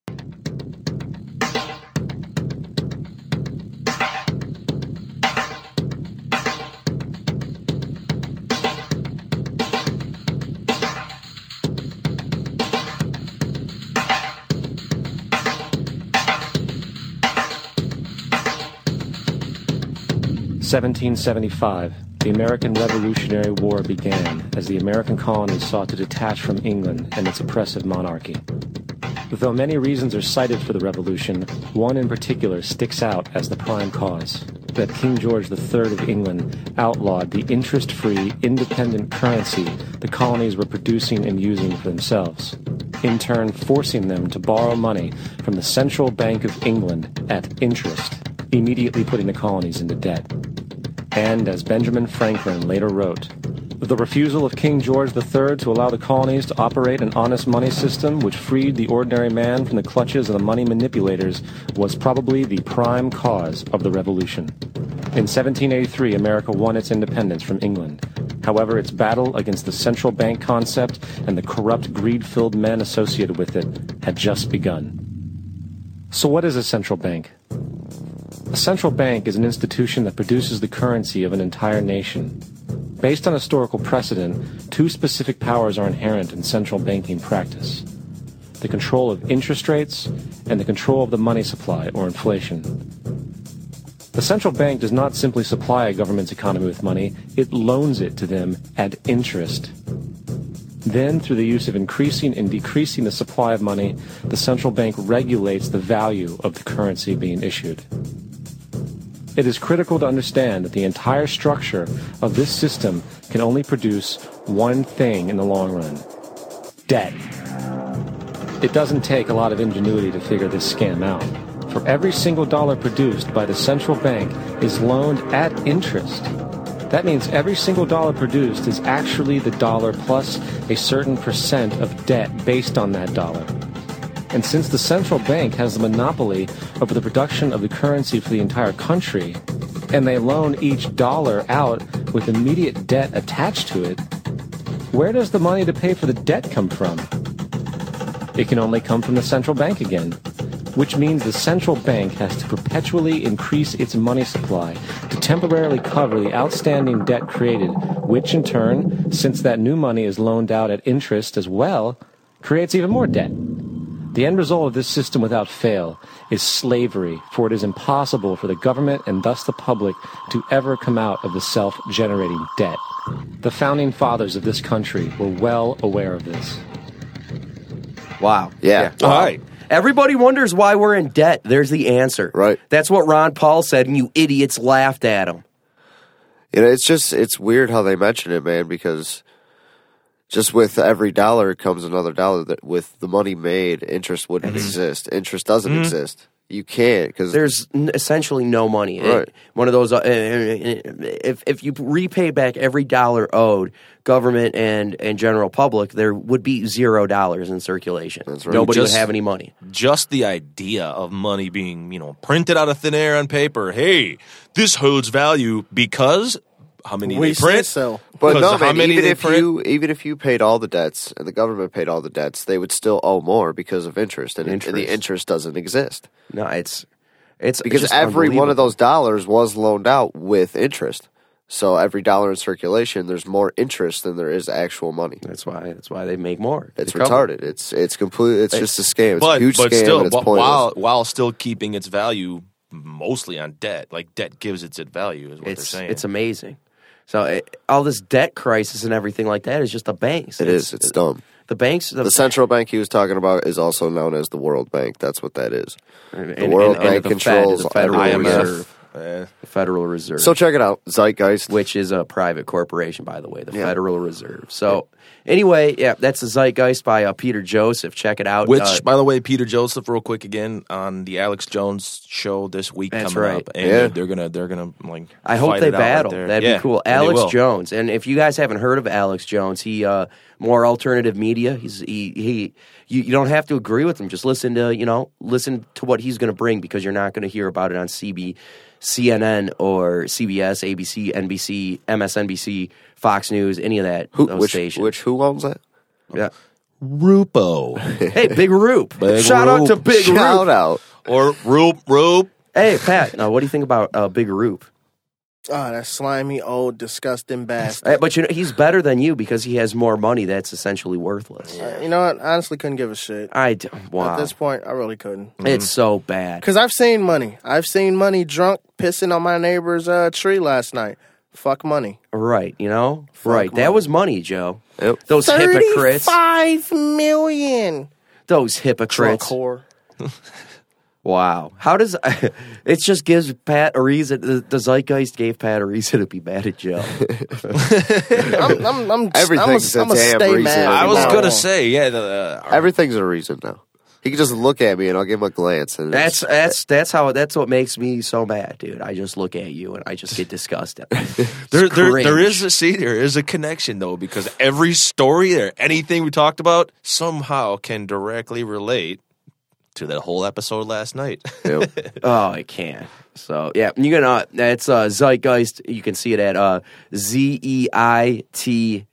(1775), the American Revolutionary War began as the American colonies sought to detach from England and its oppressive monarchy. Though many reasons are cited for the revolution, one in particular sticks out as the prime cause. that King George III of England outlawed the interest-free, independent currency the colonies were producing and using for themselves, in turn forcing them to borrow money from the Central Bank of England at interest, immediately putting the colonies into debt. And, as Benjamin Franklin later wrote, the refusal of King George III to allow the colonies to operate an honest money system which freed the ordinary man from the clutches of the money manipulators was probably the prime cause of the revolution. In 1783, America won its independence from England. However, its battle against the central bank concept and the corrupt, greed-filled men associated with it had just begun. So what is a central bank? A central bank is an institution that produces the currency of an entire nation. Based on historical precedent, two specific powers are inherent in central banking practice: the control of interest rates and the control of the money supply, or inflation. The central bank does not simply supply a government's economy with money, it loans it to them at interest. Then, through the use of increasing and decreasing the supply of money, the central bank regulates the value of the currency being issued. It is critical to understand that the entire structure of this system can only produce one thing in the long run: debt. It doesn't take a lot of ingenuity to figure this scam out. For every single dollar produced by the central bank is loaned at interest. That means every single dollar produced is actually the dollar plus a certain percent of debt based on that dollar. And since the central bank has the monopoly over the production of the currency for the entire country, and they loan each dollar out with immediate debt attached to it, where does the money to pay for the debt come from? It can only come from the central bank again, which means the central bank has to perpetually increase its money supply to temporarily cover the outstanding debt created, which in turn, since that new money is loaned out at interest as well, creates even more debt. The end result of this system without fail is slavery, for it is impossible for the government and thus the public to ever come out of the self-generating debt. The founding fathers of this country were well aware of this. Wow. Yeah. Wow. All right. Everybody wonders why we're in debt. There's the answer. Right. That's what Ron Paul said, and you idiots laughed at him. You know, it's weird how they mention it, man, because just with every dollar comes another dollar. That with the money made, interest wouldn't exist. Interest doesn't exist. You can't, because There's essentially no money. Right. One of those, if you repay back every dollar owed, government and general public, there would be $0 in circulation. That's right. Nobody would Just- have any money. Just the idea of money being, printed out of thin air on paper. Hey, this holds value because how many We they say print? so. But 'Cause no, how man. many Even they if print? you paid all the debts and the government paid all the debts, they would still owe more because of interest, and the interest doesn't exist No, it's because just every one of unbelievable. those dollars was loaned out with interest. So every dollar in circulation, there's more interest than there is actual money. That's why they make more. It's They cover it. retarded. It's complete. It's just a scam. It's But a huge scam. still, and it's pointless. while still keeping its value mostly on debt, like debt gives its value, is what they're saying. It's amazing. So all this debt crisis and everything like that is just the banks. It is. It's dumb. The banks. The central bank he was talking about is also known as the World Bank. That's what that is. The World Bank controls the Federal everything. Reserve. Eh. The Federal Reserve. So check it out, Zeitgeist. which is a private corporation, by the way, the Yeah. Federal Reserve. So anyway, yeah, that's the Zeitgeist by Peter Joseph. Check it out. Which, by the way, Peter Joseph, real quick again on the Alex Jones show this week That's coming right. up, and Yeah. they're gonna like. I hope fight they it out right battle. there. That'd Yeah, be cool. and they Alex will. Jones, and if you guys haven't heard of Alex Jones, he more alternative media. You don't have to agree with him. Just listen to what he's going to bring, because you're not going to hear about it on CNN or CBS, ABC, NBC, MSNBC, Fox News, any of that. those stations. Who owns that? Yeah. Rupo Hey, Big Roop. Big Shout out to Roop. Big Shout Roop. out. or Roop. Hey, Pat. Now, what do you think about Big Roop? Oh, that slimy, old, disgusting bastard. But he's better than you because he has more money that's essentially worthless. You know what? I honestly couldn't give a shit. Wow. At this point, I really couldn't. It's so bad. Because I've seen money. I've seen money drunk pissing on my neighbor's tree last night. Fuck money. Right, right. money. That was money, Joe. Yep. Those hypocrites. $35 million. Those Drunk hypocrites. whore. Wow. How does it just gives Pat a reason? The zeitgeist gave Pat a reason to be mad at Joe. Everything's a damn reason. I was now. gonna say, yeah. Everything's a reason now. He can just look at me and I'll give him a glance. And That's what makes me so mad, dude. I just look at you and I just get disgusted. There is a connection though, because every story or anything we talked about somehow can directly relate to that whole episode last night. Yep. Oh, it can. So yeah, you can. That's Zeitgeist. You can see it at ZEITEIST.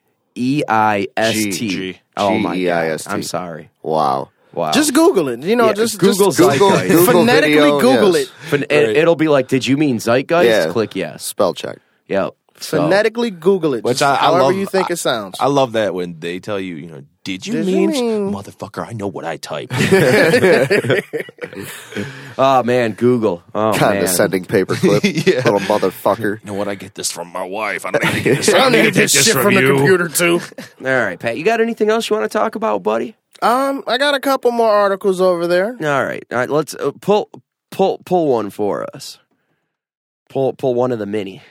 G. Oh my god! G-E-I-S-T. I'm sorry. Wow. Wow. Just Google it. You know, Yeah, just Google just Zeitgeist. Google phonetically video, Google yes. it. It'll be like, did you mean Zeitgeist? Yeah. Click yes. Spell check. Yep. So, Phonetically Google it. Which Just I however love. you think it sounds. I love that when they tell you, did you mean, motherfucker? I know what I typed. oh man, Google. Oh man. Condescending paperclip. Yeah. Little motherfucker. You know what? I get this from my wife. I don't need to get this. I don't need to take get shit from the computer too. All right, Pat. You got anything else you want to talk about, buddy? I got a couple more articles over there. All right. Let's pull one for us. Pull one of the mini.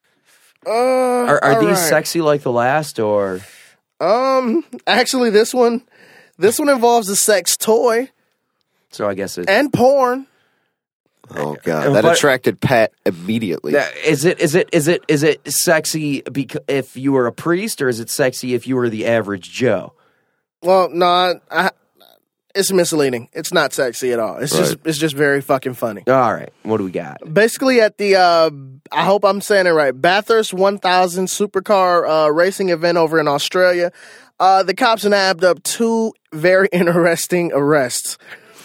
Are all these right. sexy like the last, or Actually, this one involves a sex toy so? I guess it and porn. Oh god, that But- attracted Pat immediately. is it sexy if you were a priest, or is it sexy if you were the average Joe? Well, no, it's misleading. It's not sexy at all. It's just very fucking funny. All right, what do we got? Basically, at the I hope I'm saying it right, Bathurst 1000 supercar racing event over in Australia, the cops nabbed up two very interesting arrests.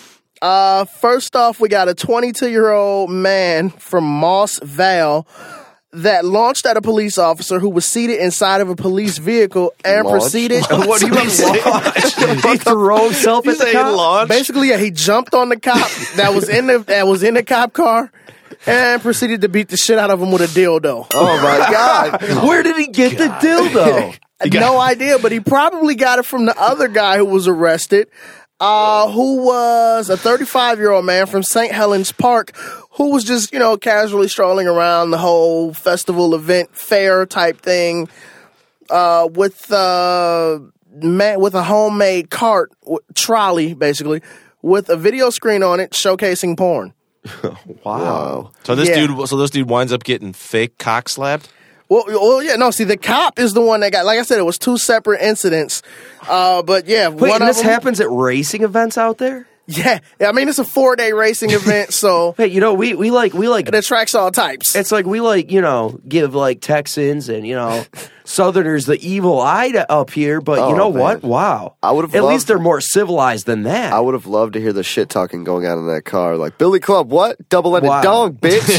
First off, we got a 22-year-old man from Moss Vale that launched at a police officer who was seated inside of a police vehicle and Launched? proceeded. What do you mean launch? He threw himself at the cop? Basically, yeah, he jumped on the cop that was in the cop car and proceeded to beat the shit out of him with a dildo. Oh my god. Where did he get the dildo? No idea, but he probably got it from the other guy who was arrested, who was a 35-year-old man from St. Helens Park, who was just, casually strolling around the whole festival event fair type thing, with a homemade cart trolley, basically, with a video screen on it showcasing porn. Wow. So this Yeah. dude winds up getting fake cock slapped. Well, yeah, no. See, the cop is the one that got. Like I said, it was two separate incidents. But yeah, Wait, one and of this them, happens at racing events out there? Yeah, I mean, it's a 4-day racing event, so Hey, we like it attracts all types. it's like we give like Texans and Southerners the evil eye up here, but you Oh, know man. what? Wow. I would've at loved- least they're more civilized than that. I would have loved to hear the shit talking going on in that car. Like, Billy Club, what? Double-ended Wow. dong, bitch.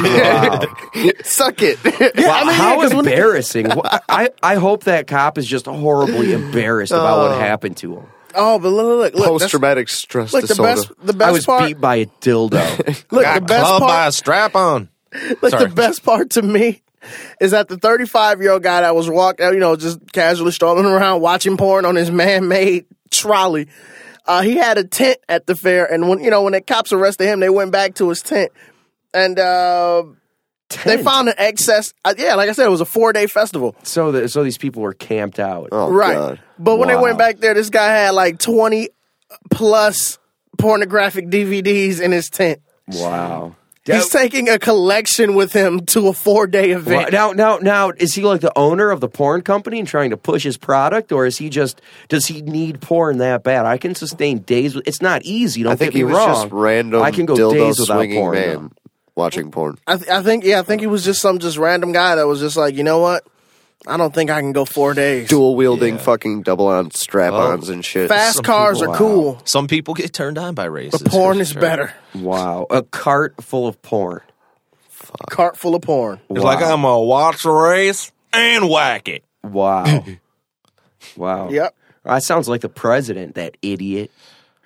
Suck it. Wow, how 'cause when- embarrassing. I hope that cop is just horribly embarrassed about what happened to him. Oh, but look, that's- Post-traumatic stress look, the disorder. best I was part. beat by a dildo. Look, Got the best clubbed by a part. strap on. Like Sorry. the best part to me is that the 35-year-old guy that was walking, just casually strolling around watching porn on his man-made trolley. He had a tent at the fair, and when the cops arrested him, they went back to his tent, and they found an excess. Yeah, like I said, it was a 4-day festival. So these people were camped out. Oh, Right. God. But when they Wow. went back there, this guy had like 20 plus pornographic DVDs in his tent. Wow. He's taking a collection with him to a 4-day event. Now, is he like the owner of the porn company and trying to push his product, or does he need porn that bad? I can sustain days. It's not easy. Don't I think get me he was wrong. just random I can go dildo days without swinging porn. man though. watching porn. I think he was just some random guy that was just like, you know what? I don't think I can go 4 days. Dual wielding fucking double-on strap-ons and shit. Fast cars are cool. Some people get turned on by races. But porn for is sure. better. Wow, a cart full of porn. Cart full of porn. It's like I'm gonna watch the race and whack it. Wow. Wow. Yep. That sounds like the president, that idiot.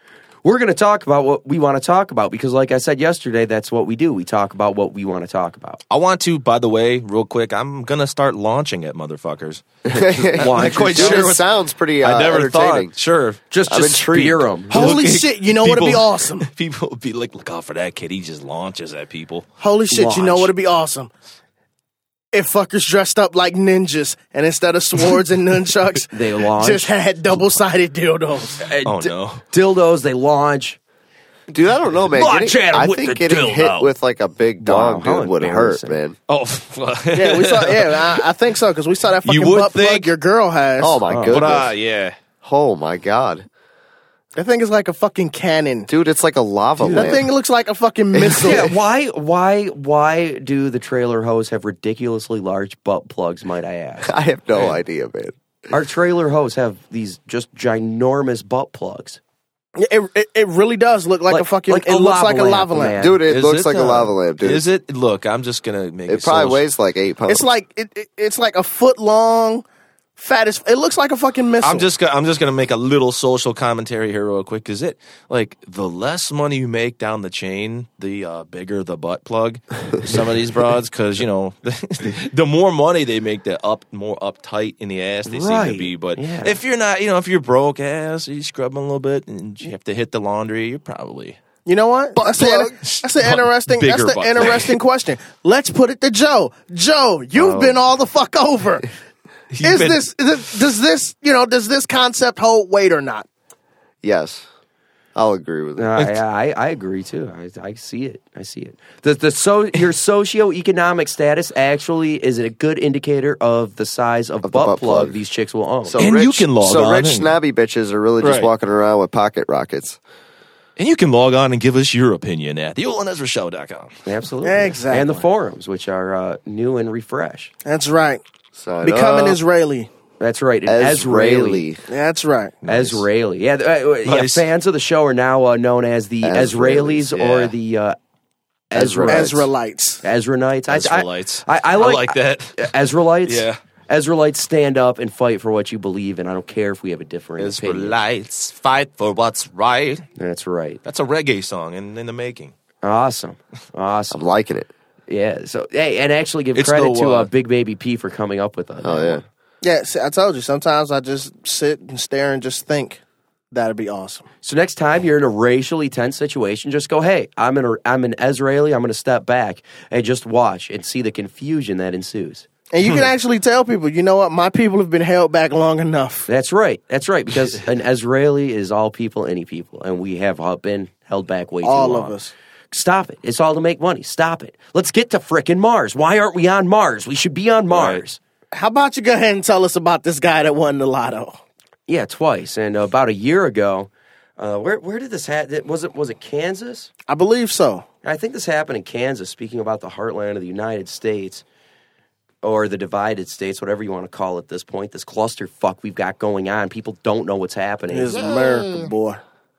we're going to talk about what we want to talk about because, like I said yesterday, that's what we do. We talk about what we want to talk about. I want to, by the way, real quick, I'm going to start launching it, motherfuckers. I'm quite Dude, sure it what- sounds pretty I never entertaining. thought. Sure. Just I'm intrigued. spear them. Holy shit, you know what'd be awesome? People would be like, look out for that kid. He just launches at people. Holy shit, you know Launch. what'd be awesome? If fuckers dressed up like ninjas and instead of swords and nunchucks, They launch. just had double-sided dildos. Oh, no. Dildos, they launch. Dude, I don't know, man. Launch at him I with think the getting dildo. hit with like a big Wow, dog, how dude, would hurt, embarrassing. man. Oh, Yeah, we saw. Yeah, I think so because we saw that You fucking would butt plug think- your girl has. Oh my goodness. But, yeah. Oh my god. That thing is like a fucking cannon. Dude, it's like a lava That lamp. thing looks like a fucking missile. Yeah, why do the trailer hoes have ridiculously large butt plugs, might I ask? I have no idea, man. Our trailer hoes have these just ginormous butt plugs. It really does look like a fucking. like it a looks lava like a lamp, lava lamp. man. Dude, it Is looks it, like a lava lamp, dude. Is it? Look, I'm just going to make It probably weighs like 8 pounds. It's like it's like a foot long, fat as. It looks like a fucking missile. I'm just gonna make a little social commentary here real quick. Is it like the less money you make down the chain, the bigger the butt plug? Some of these broads, because the more money they make, the more uptight in the ass they seem Right. to be. But Yeah. if you're not, if you're broke ass, you scrub them a little bit, and you have to hit the laundry. You're probably You know what? That's an interesting. Bigger That's the butt. interesting question. Let's put it to Joe. Joe, you've been all the fuck over. You've been- Does this concept hold weight or not? Yes. I'll agree with it. I agree too. I see it. I see it. Your socioeconomic status actually is a good indicator of the size of the butt butt plug plug. these chicks will own. So And rich, you can log so on rich and- snobby bitches are really just Right. walking around with pocket rockets. And you can log on and give us your opinion at theolandezrashow.com. Absolutely. Exactly. And the forums, which are new and refresh. That's right. Sign Becoming up. Israeli. That's right. an Israeli. That's right. Israeli. Yeah, Nice. fans of the show are now known as the Israelis Israelis, or yeah. the Ezra-ites. Ezraelites. Ezranites. Israelites. I like that. Israelites. Yeah. Israelites stand up and fight for what you believe in. I don't care if we have a different opinion. Israelites fight for what's right. That's right. That's a reggae song in the making. Awesome. I'm Awesome. liking it. Yeah. So, hey, and actually give It's credit no, to uh, Big Baby P for coming up with that. Oh, yeah. Yeah, see, I told you. Sometimes I just sit and stare and just think that'd be awesome. So next time you're in a racially tense situation, just go, hey, I'm an Israeli. I'm going to step back and just watch and see the confusion that ensues. And you can actually tell people, you know what? My people have been held back long enough. That's right. That's right. Because an Israeli is all people, any people. And we have been held back way too long. All of us. Stop it. It's all to make money. Stop it. Let's get to frickin' Mars. Why aren't we on Mars? We should be on Mars. How about you go ahead and tell us about this guy that won the lotto? Yeah, twice. And about a year ago, where did this happen? Was it Kansas? I believe so. I think this happened in Kansas, speaking about the heartland of the United States, or the divided states, whatever you want to call it at this point, this clusterfuck we've got going on. People don't know what's happening. It's America, boy.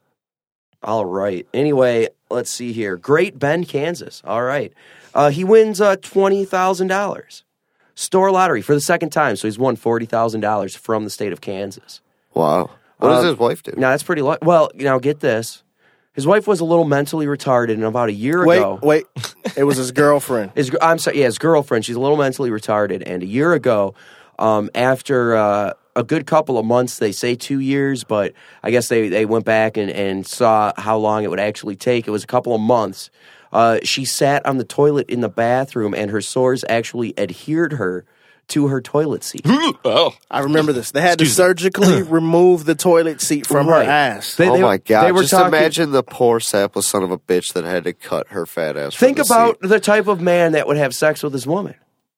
All right. Anyway, let's see here. Great Bend, Kansas. All right. He wins $20,000. Store lottery for the second time, so he's won $40,000 from the state of Kansas. Wow. What does his wife do? Now, that's pretty well, get this. His wife was a little mentally retarded, and about a year ago... Wait. It was his girlfriend. his girlfriend. She's a little mentally retarded, and a year ago, after a good couple of months, they say 2 years, but I guess they went back and saw how long it would actually take. It was a couple of months. She sat on the toilet in the bathroom, and her sores actually adhered her to her toilet seat. Oh. I remember this. They had to surgically remove the toilet seat from her Right. ass. Oh my God. They were Just talking- imagine the poor sapless son of a bitch that had to cut her fat ass. from Think the about seat. the type of man that would have sex with his woman.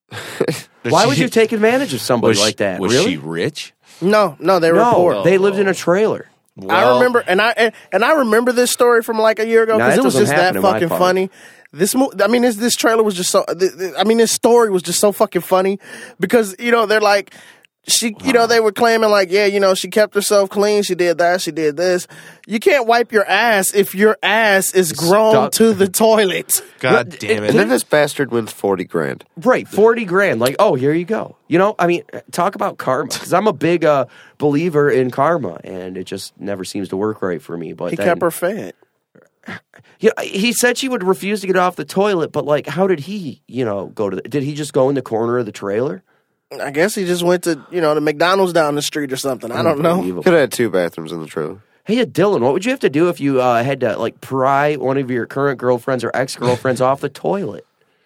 Why would you take advantage of somebody like that? Was really? she rich? No, they were No, poor. they lived in a trailer. I remember, and I remember this story from like a year ago Nah, because that it was doesn't just that happen in my fucking part. funny. This trailer was just so. This story was just so fucking funny because they're like, she, they were claiming like, yeah, she kept herself clean. She did that. She did this. You can't wipe your ass if your ass is grown to the toilet. God damn it. And then this bastard wins $40,000. Right, $40,000. Like, oh, here you go. I mean, talk about karma. Because I'm a big believer in karma, and it just never seems to work right for me. But he kept her fed. Yeah, he said she would refuse to get off the toilet, but like, how did he, go to? Did he just go in the corner of the trailer? I guess he just went to, the McDonald's down the street or something. I don't know. Could have had 2 bathrooms in the trailer. Hey, Dylan, what would you have to do if you had to like pry one of your current girlfriends or ex-girlfriends off the toilet?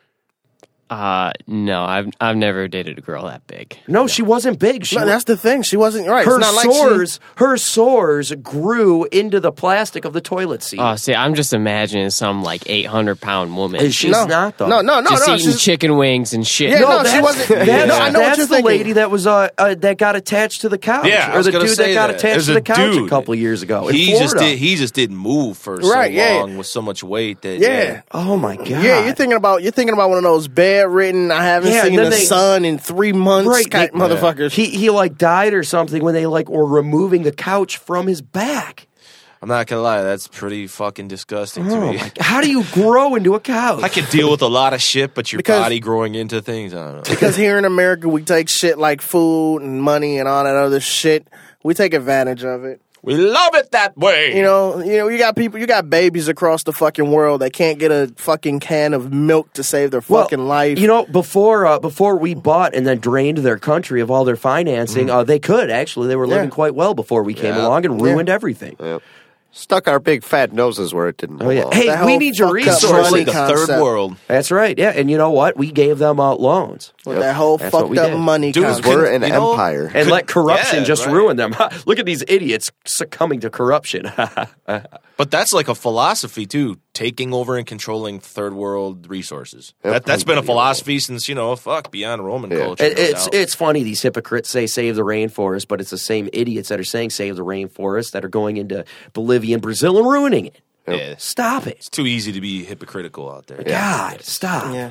No, I've never dated a girl that big. No, she wasn't big. No, that's the thing. She wasn't right. Her sores grew into the plastic of the toilet seat. Oh, see, I'm just imagining some like 800-pound woman. She's not though. No. Just eating chicken wings and shit. Yeah, no, she wasn't. I know what you're the thinking. Lady that was that got attached to the couch. Yeah, or the dude that got attached to the couch a couple years ago. He just didn't move for so long with so much weight that. Yeah. Oh my god. Yeah, you're thinking about one of those bedridden. I haven't seen the sun in 3 months. Right, motherfuckers. He like died or something when they like were removing the couch from his back. I'm not gonna lie, that's pretty fucking disgusting to me. How do you grow into a couch? I can deal with a lot of shit, but your body growing into things, I don't know. Because here in America, we take shit like food and money and all that other shit. We take advantage of it. We love it that way. You got babies across the fucking world that can't get a fucking can of milk to save their fucking life. Before we bought and then drained their country of all their financing, they could actually. They were living quite well before we came along and ruined everything. Yep. Stuck our big fat noses where it didn't belong. Hey, we need your resources. Like the third world. That's right. Yeah, and you know what? We gave them loans. With that whole fucked up money concept. We're an empire. And let corruption ruin them. Look at these idiots succumbing to corruption. But that's like a philosophy, too. Taking over and controlling third world resources. That's been a philosophy since, beyond Roman culture. It's funny, these hypocrites say save the rainforest, but it's the same idiots that are saying save the rainforest that are going into Bolivia and Brazil and ruining it. Yeah. Stop it. It's too easy to be hypocritical out there. God, stop. Yeah.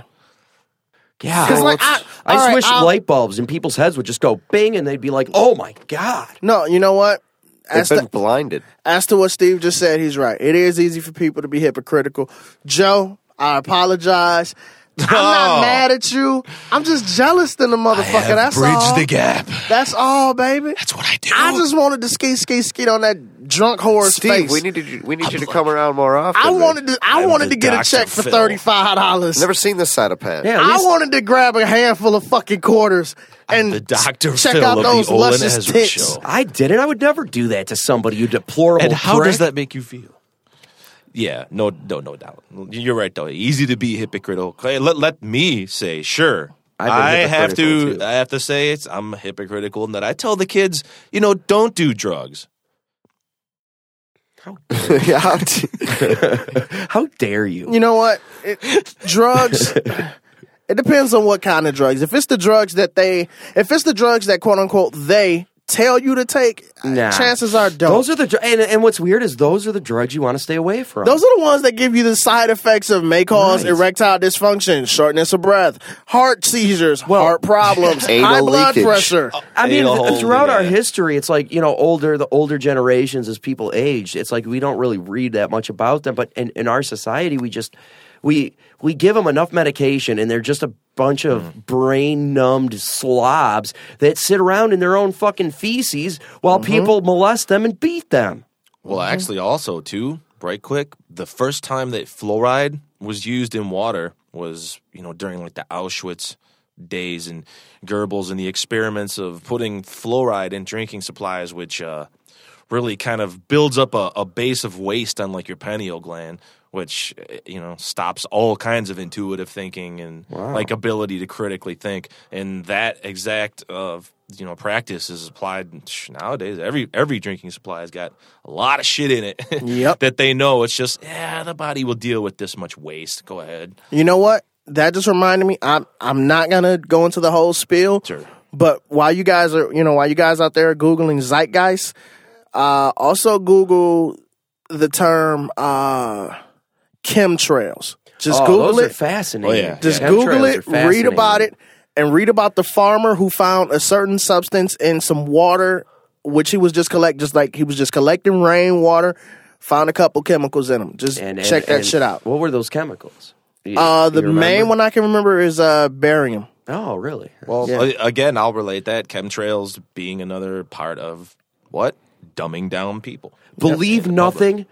Yeah. Because I wish light bulbs in people's heads would just go bing and they'd be like, oh my God. No, you know what? They've been blinded. As to what Steve just said, he's right. It is easy for people to be hypocritical. Joe, I apologize. I'm not mad at you. I'm just jealous than the motherfucker. That's all. Bridge the gap. That's all, baby. That's what I do. I just wanted to skeet on that drunk whore's Steve, face. we need you to come around more often. I wanted to get a check for $35. Never seen this side of Pat. Yeah, I wanted to grab a handful of fucking quarters and the Dr. check Phil out of those the Olin luscious Ezra tits. Show. I didn't. I would never do that to somebody, you deplorable And how prick. does that make you feel? Yeah, no doubt. You're right, though. Easy to be hypocritical. Let me say, sure. I have to say I'm hypocritical in that I tell the kids, don't do drugs. How dare you? You know what? Drugs. It depends on what kind of drugs. If it's the drugs that quote unquote they tell you to take, chances are don't. Those are and what's weird is those are the drugs you want to stay away from. Those are the ones that give you the side effects of may cause erectile dysfunction, shortness of breath, heart seizures, heart problems, high blood pressure. I mean, throughout our history, it's like, the older generations as people aged, it's like we don't really read that much about them. But in our society, we give them enough medication, and they're just a bunch of brain-numbed slobs that sit around in their own fucking feces while people molest them and beat them. Well, actually, also, too, right quick, the first time that fluoride was used in water was, during like the Auschwitz days and Goebbels and the experiments of putting fluoride in drinking supplies, which really kind of builds up a base of waste on like your pineal gland, which, stops all kinds of intuitive thinking and like ability to critically think. And that exact, practice is applied nowadays. Every drinking supply has got a lot of shit in it that they know. It's just, the body will deal with this much waste. Go ahead. You know what? That just reminded me. I'm not gonna go into the whole spiel. Sure. But while you guys out there are Googling zeitgeist, also Google the term chemtrails. Just Google those it. are fascinating. Just Google it, read about it, and read about the farmer who found a certain substance in some water, which he was just collecting rainwater, found a couple chemicals in them. Just check that shit out. What were those chemicals? The main one I can remember is barium. Oh, really? Well, again, I'll relate that. Chemtrails being another part of what? Dumbing down people. Believe nothing,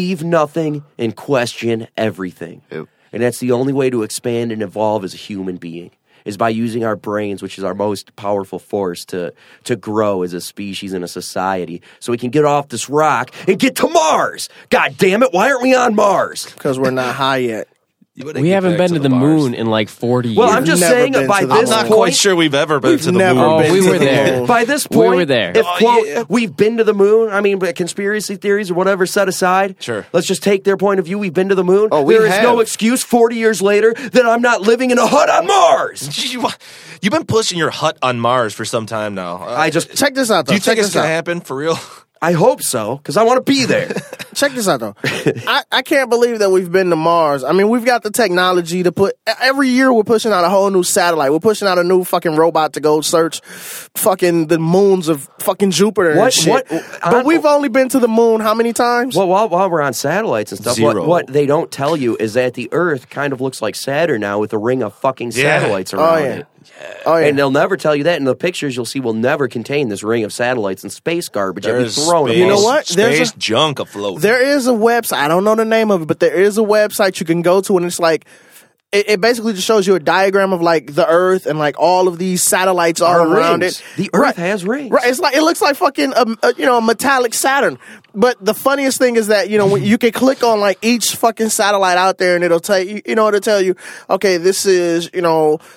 and question everything. Yep. And that's the only way to expand and evolve as a human being, is by using our brains, which is our most powerful force, to grow as a species and a society, so we can get off this rock and get to Mars. God damn it, why aren't we on Mars? Because we're not high yet. We haven't been to the moon in like 40 years. Well, I'm just saying, by this I'm not point, quite sure we've ever been to the moon. Oh, we were there. By this point, We were there. if, quote, we've been to the moon, I mean, but conspiracy theories or whatever set aside, Sure. let's just take their point of view. We've been to the moon. Oh, we There is no have. excuse 40 years later that I'm not living in a hut on Mars. You've been pushing your hut on Mars for some time now. Check this out, though. Do you think Check it's this going to out. happen for real? I hope so, because I want to be there. Check this out, though. I can't believe that we've been to Mars. I mean, we've got the technology to put... Every year we're pushing out a whole new satellite. We're pushing out a new fucking robot to go search fucking the moons of fucking Jupiter and shit. But we've only been to the moon how many times? Well, while we're on satellites and stuff, Zero. what they don't tell you is that the Earth kind of looks like Saturn now with a ring of fucking satellites around it. Oh, yeah. And they'll never tell you that. And the pictures you'll see will never contain this ring of satellites and space garbage that we've There's thrown. space, You know what? Space junk afloat. There is a website. I don't know the name of it, but there is a website you can go to, and it's like it basically just shows you a diagram of like the Earth and like all of these satellites all around rings. it. The Earth has rings. Right. It's like it looks like fucking a metallic Saturn. But the funniest thing is that when you can click on like each fucking satellite out there, and it'll tell you, it'll tell you, okay, this is a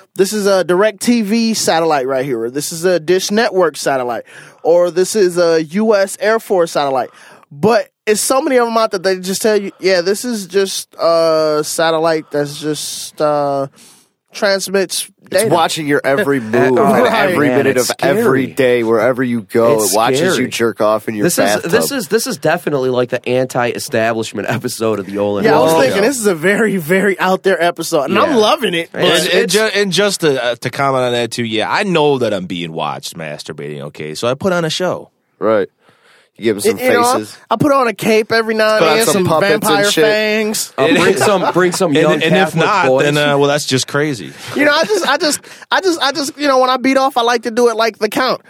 DirecTV satellite right here, or this is a Dish Network satellite, or this is a U.S. Air Force satellite. But it's so many of them out that they just tell you, yeah, this is just a satellite that's just transmits data. It's watching your every move Right. and every Man, minute of it's scary. every day, wherever you go. It's It watches scary. you jerk off in your This bathtub. is definitely like the anti-establishment episode of the Olin. Yeah, I was Show. thinking this is a very, very out there episode, and I'm Yeah. loving it. And just to comment on that too, yeah, I know that I'm being watched masturbating, okay? So I put on a show. Right. You give him some faces. I put on a cape every now and Put on then, some some puppets and vampire shit. fangs. Bring some young And if Catholic not, boys. then well, that's just crazy. I just, when I beat off, I like to do it like the count.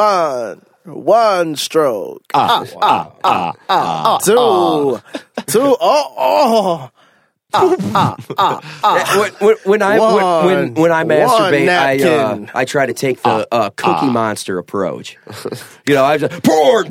One stroke. Two. when I masturbate, napkin. I try to take the Cookie Monster approach. I just porn.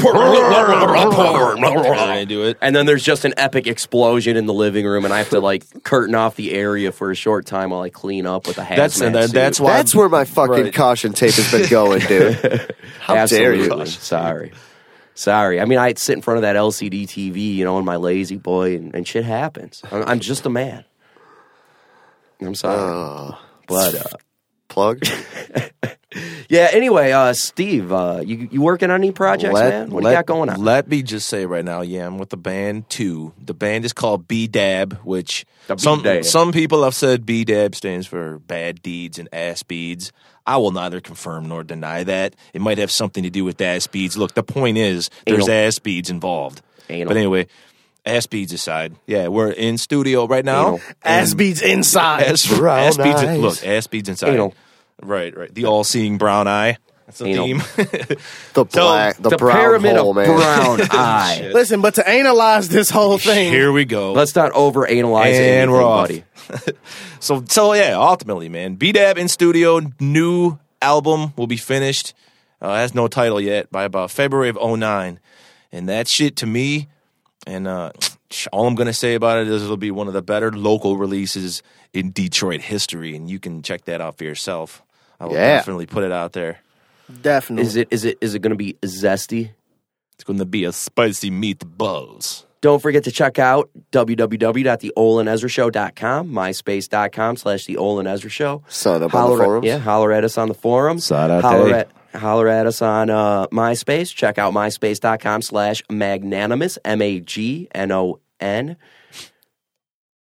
I do it. And then there's just an epic explosion in the living room, and I have to like curtain off the area for a short time while I clean up with a hazmat suit. That's why. That's where my fucking caution tape has been going, dude. How dare you? Absolutely. Sorry. I mean, I'd sit in front of that LCD TV, in my lazy boy, and shit happens. I'm just a man. I'm sorry. But, Plug? yeah, anyway, Steve, you working on any projects, man? What do you got going on? Let me just say right now, yeah, I'm with the band too. The band is called BDAB, which B-Dab. some people have said BDAB stands for bad deeds and ass beads. I will neither confirm nor deny that. It might have something to do with ass beads. Look, the point is there's Anal. ass beads involved. Anal. But anyway, ass beads aside, yeah, we're in studio right now. Anal. Ass beads inside. Ass Brown beads. eyes. Look, ass beads inside. Anal. Right. The all-seeing brown eye. That's the Anal. theme. The brown pyramid hole, of man. brown eye. Listen, but to analyze this whole thing, Here we go. Let's not over-analyze And anything, we're off. buddy. So yeah, ultimately, man, BDAB in studio, new album will be finished. Has no title yet, by about February of 2009. And that shit to me, and all I'm gonna say about it is it'll be one of the better local releases in Detroit history, and you can check that out for yourself. I will definitely put it out there. definitely. Is it going to be zesty? It's going to be a spicy meatballs. Don't forget to check out www.theolinezrashow.com, myspace.com/The Olin Ezra Show. Sign up on the forums. Yeah, holler at us on the forums. Holler at us on MySpace. Check out myspace.com/magnanimous, MAGNON.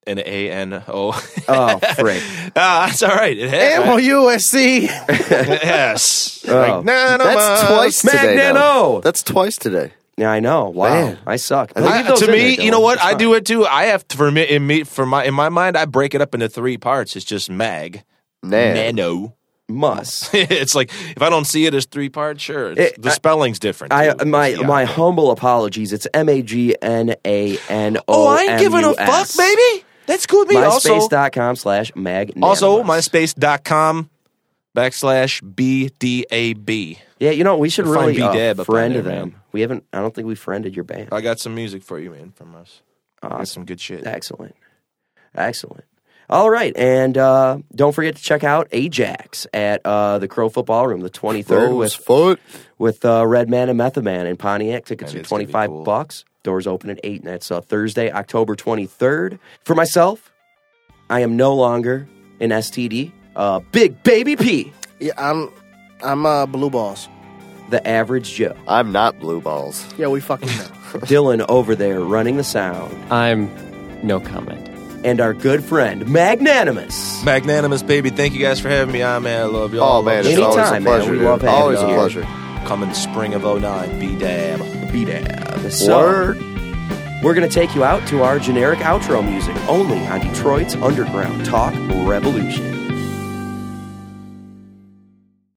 M-O-U-S-N-A-N-O. Oh, frick. That's all right. It has. M-O-U-S-C. Yes. Oh. That's twice today. Magnano. though. That's twice today. Yeah, I know. Wow. Man. I suck. But leave those To in me, there, you know Dylan. what? It's I fine. do it too. I have to, in my mind, I break it up into 3 parts. It's just mag, nano. Must. It's like if I don't see it as 3 parts, sure. The spelling's different. too. My humble apologies. It's MAGNANO. Oh, I ain't giving a fuck, baby. That's cool with me. MySpace.com/magnanimous. Also, myspace.com/BDAB. Yeah, you know, we should You'll find really B-Dab up friend on there, them. man. We haven't. I don't think we friended your band. I got some music for you, man, from us. Got some good shit. Excellent. All right, and don't forget to check out Ajax at the Crow Football Room, the 23rd with Redman and Method Man in Pontiac. Tickets Man, are it's gonna be $25. cool. Doors open at 8, and that's Thursday, October 23rd. For myself, I am no longer an STD. Big Baby P, Yeah, I'm Blue Balls. the average Joe. I'm not blue balls. Yeah, we fucking know. Dylan over there running the sound. I'm no comment. And our good friend, Magnanimous. Magnanimous, baby. Thank you guys for having me on, man. I love y'all. Oh, man, Love it's you. always a Anytime, man. pleasure. We dude. love having Always you a here. pleasure. Coming spring of 09, B-Dab. B-Dab. So, Word. we're going to take you out to our generic outro music only on Detroit's Underground Talk Revolution.